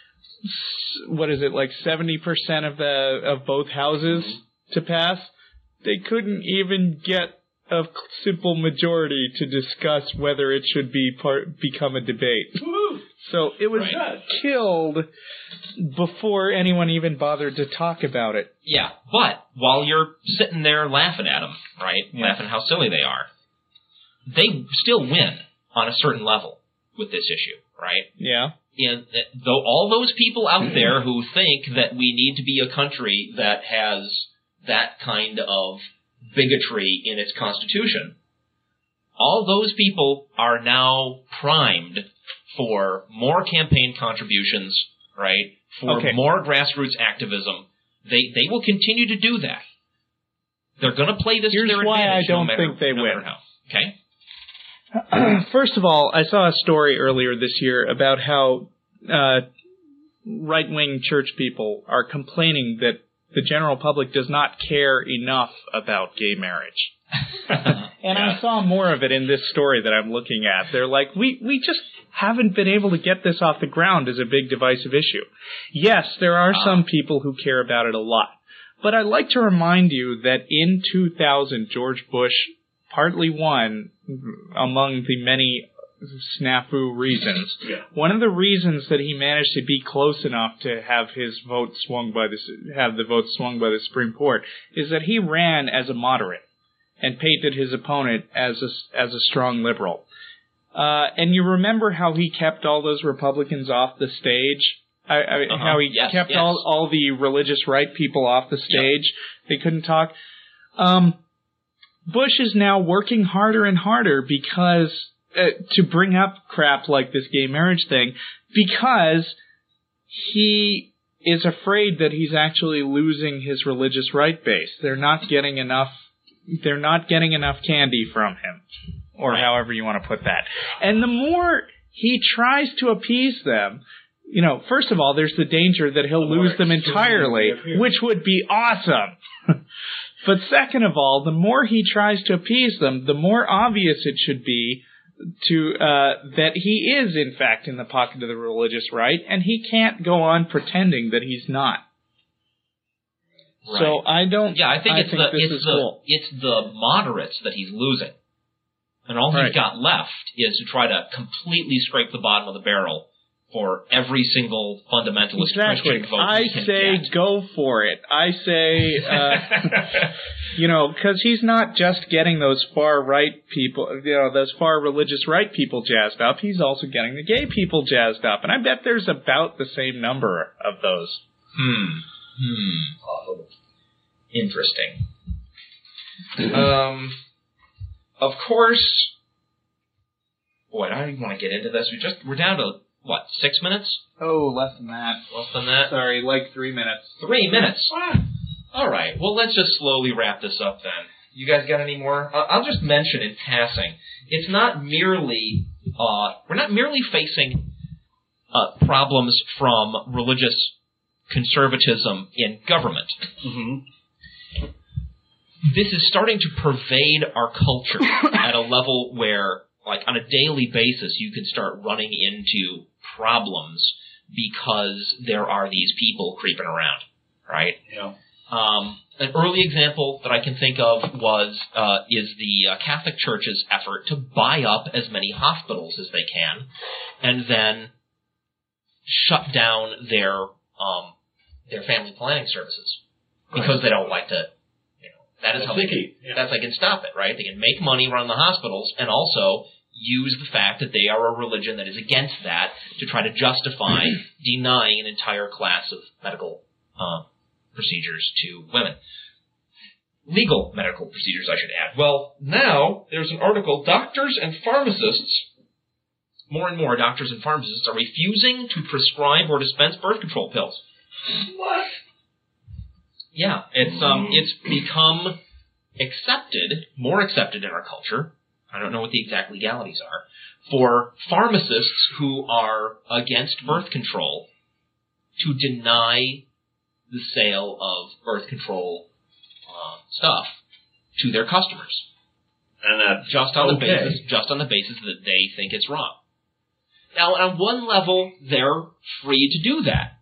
what is it, like seventy percent of the of both houses to pass? They couldn't even get a simple majority to discuss whether it should be part, become a debate. So it was right. killed before anyone even bothered to talk about it. Yeah, but while you're sitting there laughing at them, right, yeah. laughing how silly they are, they still win on a certain level with this issue, right? Yeah. In, though all those people out there who think that we need to be a country that has that kind of bigotry in its constitution, all those people are now primed for more campaign contributions, right? For okay. more grassroots activism. They they will continue to do that. They're going to play this Here's to their why advantage. I don't no matter, think they no win. Matter how. Okay. First of all, I saw a story earlier this year about how uh, right-wing church people are complaining that the general public does not care enough about gay marriage. And yeah. I saw more of it in this story that I'm looking at. They're like, we, we just haven't been able to get this off the ground as a big divisive issue. Yes, there are uh. some people who care about it a lot. But I'd like to remind you that in two thousand, George Bush partly won among the many snafu reasons. Yeah. One of the reasons that he managed to be close enough to have his vote swung by the have the vote swung by the Supreme Court is that he ran as a moderate and painted his opponent as a as a strong liberal. Uh, and you remember how he kept all those Republicans off the stage? I, I, uh-huh. How he yes, kept yes. all all the religious right people off the stage? Yep. They couldn't talk. Um, Bush is now working harder and harder because uh, to bring up crap like this gay marriage thing because he is afraid that he's actually losing his religious right base. They're not getting enough. They're not getting enough candy from him, or right. however you want to put that. And the more he tries to appease them, you know, first of all, there's the danger that he'll lose them entirely, which would be awesome. But second of all, the more he tries to appease them, the more obvious it should be to uh, that he is, in fact, in the pocket of the religious right, and he can't go on pretending that he's not. Right. So I don't. Yeah, I think I it's think the this it's is the cool. it's the moderates that he's losing, and all Right. he's got left is to try to completely scrape the bottom of the barrel for every single fundamentalist Exactly. Christian vote I he can say get. go for it. I say, uh, you know, because he's not just getting those far right people, you know, those far religious right people jazzed up. He's also getting the gay people jazzed up, and I bet there's about the same number of those. Hmm. Hmm. Interesting. um. Of course. Boy, I don't even want to get into this. We just we're down to what six minutes? Oh, less than that. Less than that. Sorry, like three minutes. Three minutes. All right. Well, let's just slowly wrap this up then. You guys got any more? Uh, I'll just mention in passing. It's not merely uh, we're not merely facing uh, problems from religious conservatism in government. Mm-hmm. This is starting to pervade our culture at a level where, like, on a daily basis, you can start running into problems because there are these people creeping around, right? Yeah. Um, an early example that I can think of was uh, is the uh, Catholic Church's effort to buy up as many hospitals as they can, and then shut down their um, their family planning services because Right. they don't like to. You know, that is That's how they can. sticky, yeah. That's how they can stop it, right? They can make money run the hospitals and also use the fact that they are a religion that is against that to try to justify denying an entire class of medical uh, procedures to women. Legal medical procedures, I should add. Well, now there's an article, doctors and pharmacists, more and more doctors and pharmacists are refusing to prescribe or dispense birth control pills. What? Yeah, it's um, it's become accepted, more accepted in our culture. I don't know what the exact legalities are, for pharmacists who are against birth control to deny the sale of birth control uh, stuff to their customers, And that's just on the okay. basis, just on the basis that they think it's wrong. Now, on one level, they're free to do that.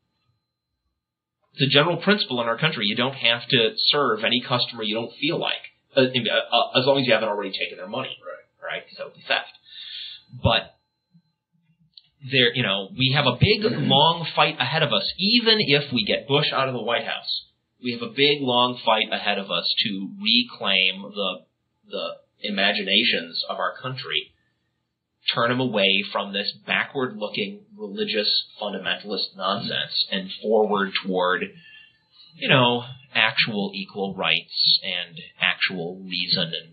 It's a general principle in our country. You don't have to serve any customer you don't feel like, uh, uh, as long as you haven't already taken their money, right? Right? Because that would be theft. But there, you know, we have a big, long fight ahead of us. Even if we get Bush out of the White House, we have a big, long fight ahead of us to reclaim the the imaginations of our country, turn them away from this backward-looking religious fundamentalist nonsense and forward toward, you know, actual equal rights and actual reason and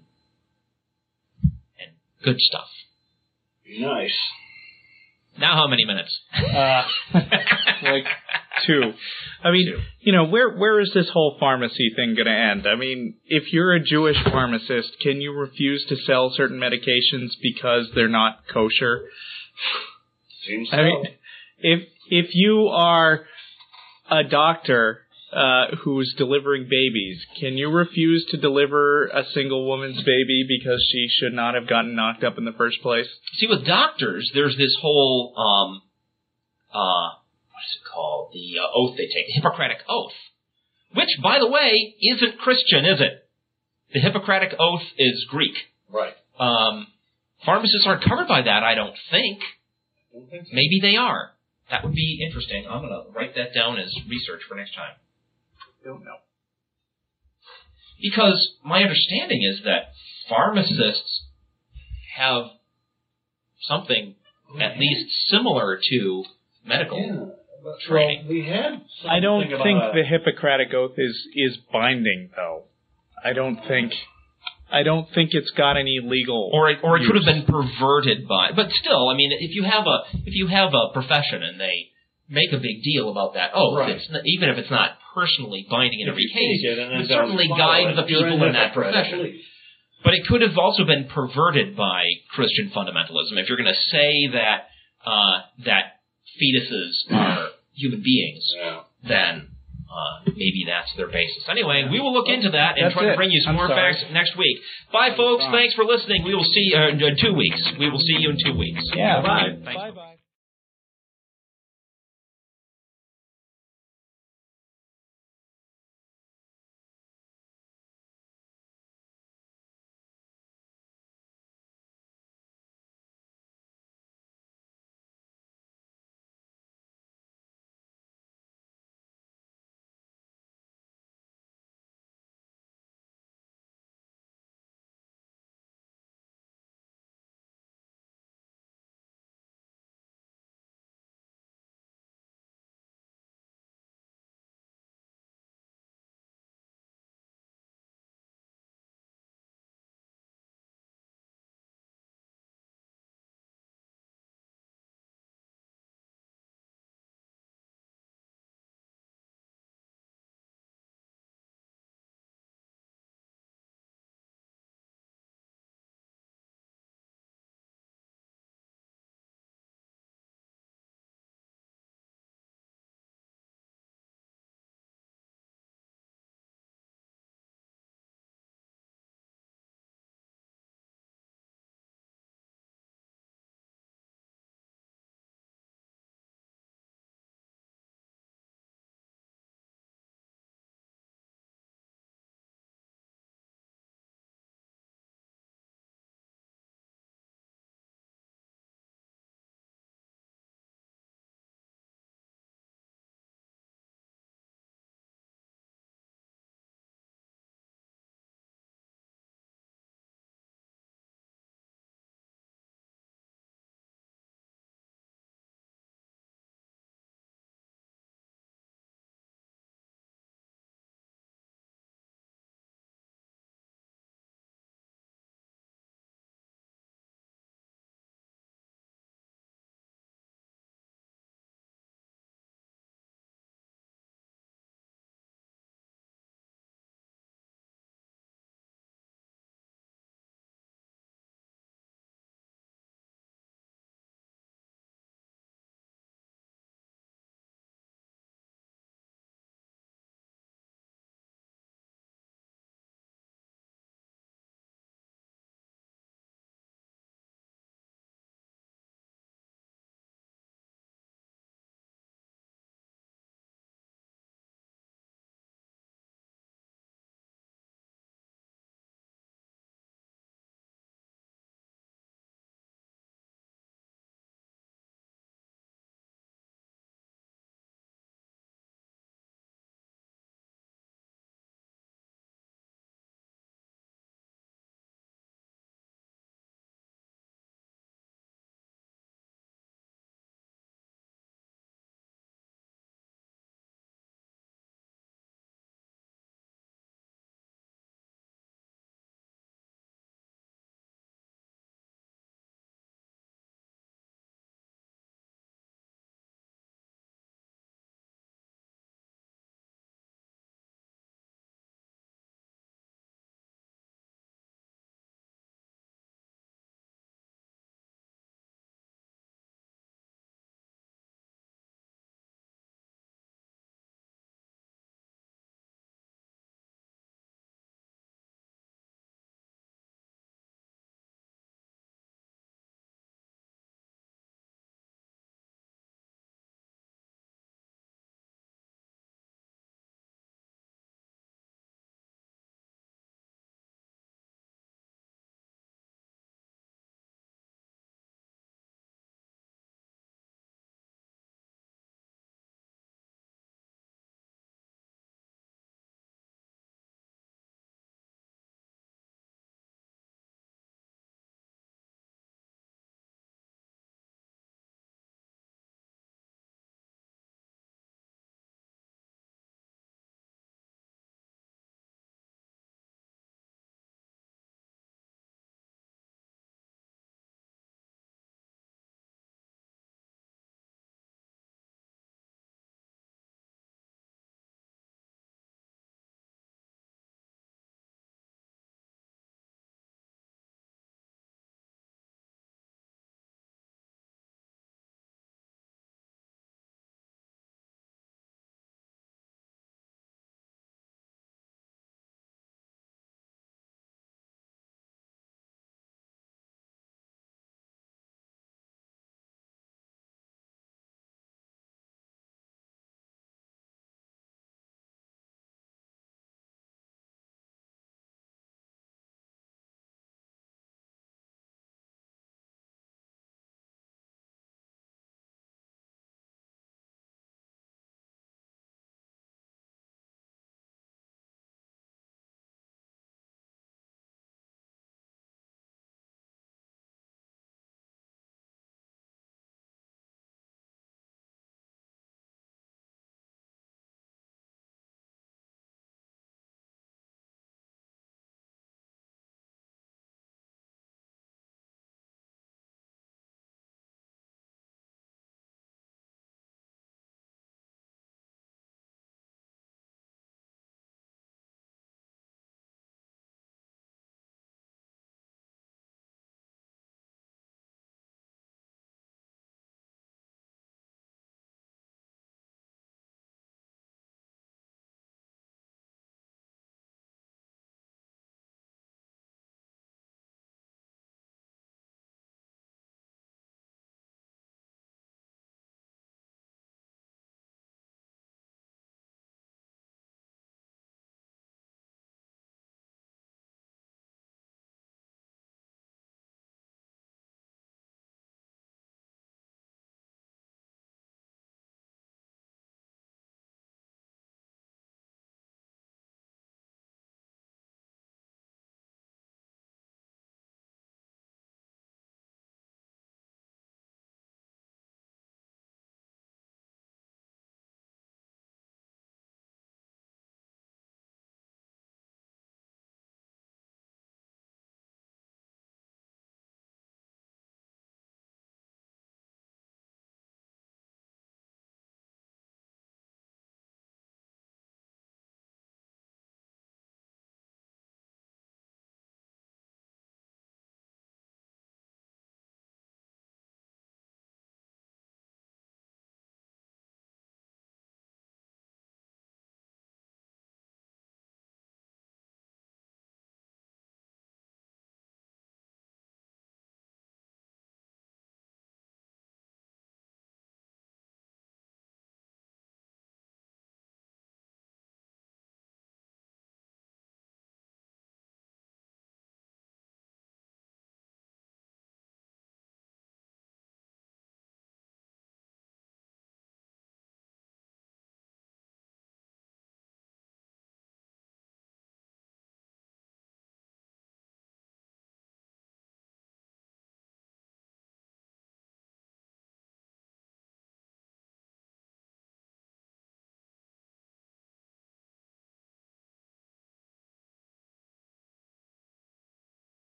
and good stuff. Nice. Now how many minutes? Uh, like two. I mean, Two. you know, where where is this whole pharmacy thing going to end? I mean, if you're a Jewish pharmacist, can you refuse to sell certain medications because they're not kosher? Seems so. I mean, if if you are a doctor uh, who's delivering babies, can you refuse to deliver a single woman's baby because she should not have gotten knocked up in the first place? See, with doctors, there's this whole, um, uh, what is it called? The uh, oath they take, the Hippocratic Oath. Which, by the way, isn't Christian, is it? The Hippocratic Oath is Greek. Right. Um, pharmacists aren't covered by that, I don't think. I don't think so. Maybe they are. That would be interesting. I'm going to write that down as research for next time. I don't know. Because my understanding is that pharmacists have something at least similar to medical Yeah, but, training. well, we had I don't something think about the Hippocratic Oath is is binding, though. I don't think. I don't think it's got any legal. Or it, or it could have use. been perverted by, but still, I mean, if you have a if you have a profession and they make a big deal about that, oh, Right. if it's not, even if it's not personally binding in If every you case, take it and it would then certainly don't guide follow the it, you're people a in that hypocrite, profession. please. But it could have also been perverted by Christian fundamentalism. If you're going to say that uh, that fetuses are human beings, Yeah. then uh, maybe that's their basis. Anyway, we will look into that and That's try to it. bring you some I'm more sorry. facts next week. Bye, folks. Fine. Thanks for listening. We will see you uh, in two weeks. We will see you in two weeks. Yeah. Bye. Thanks. Bye bye.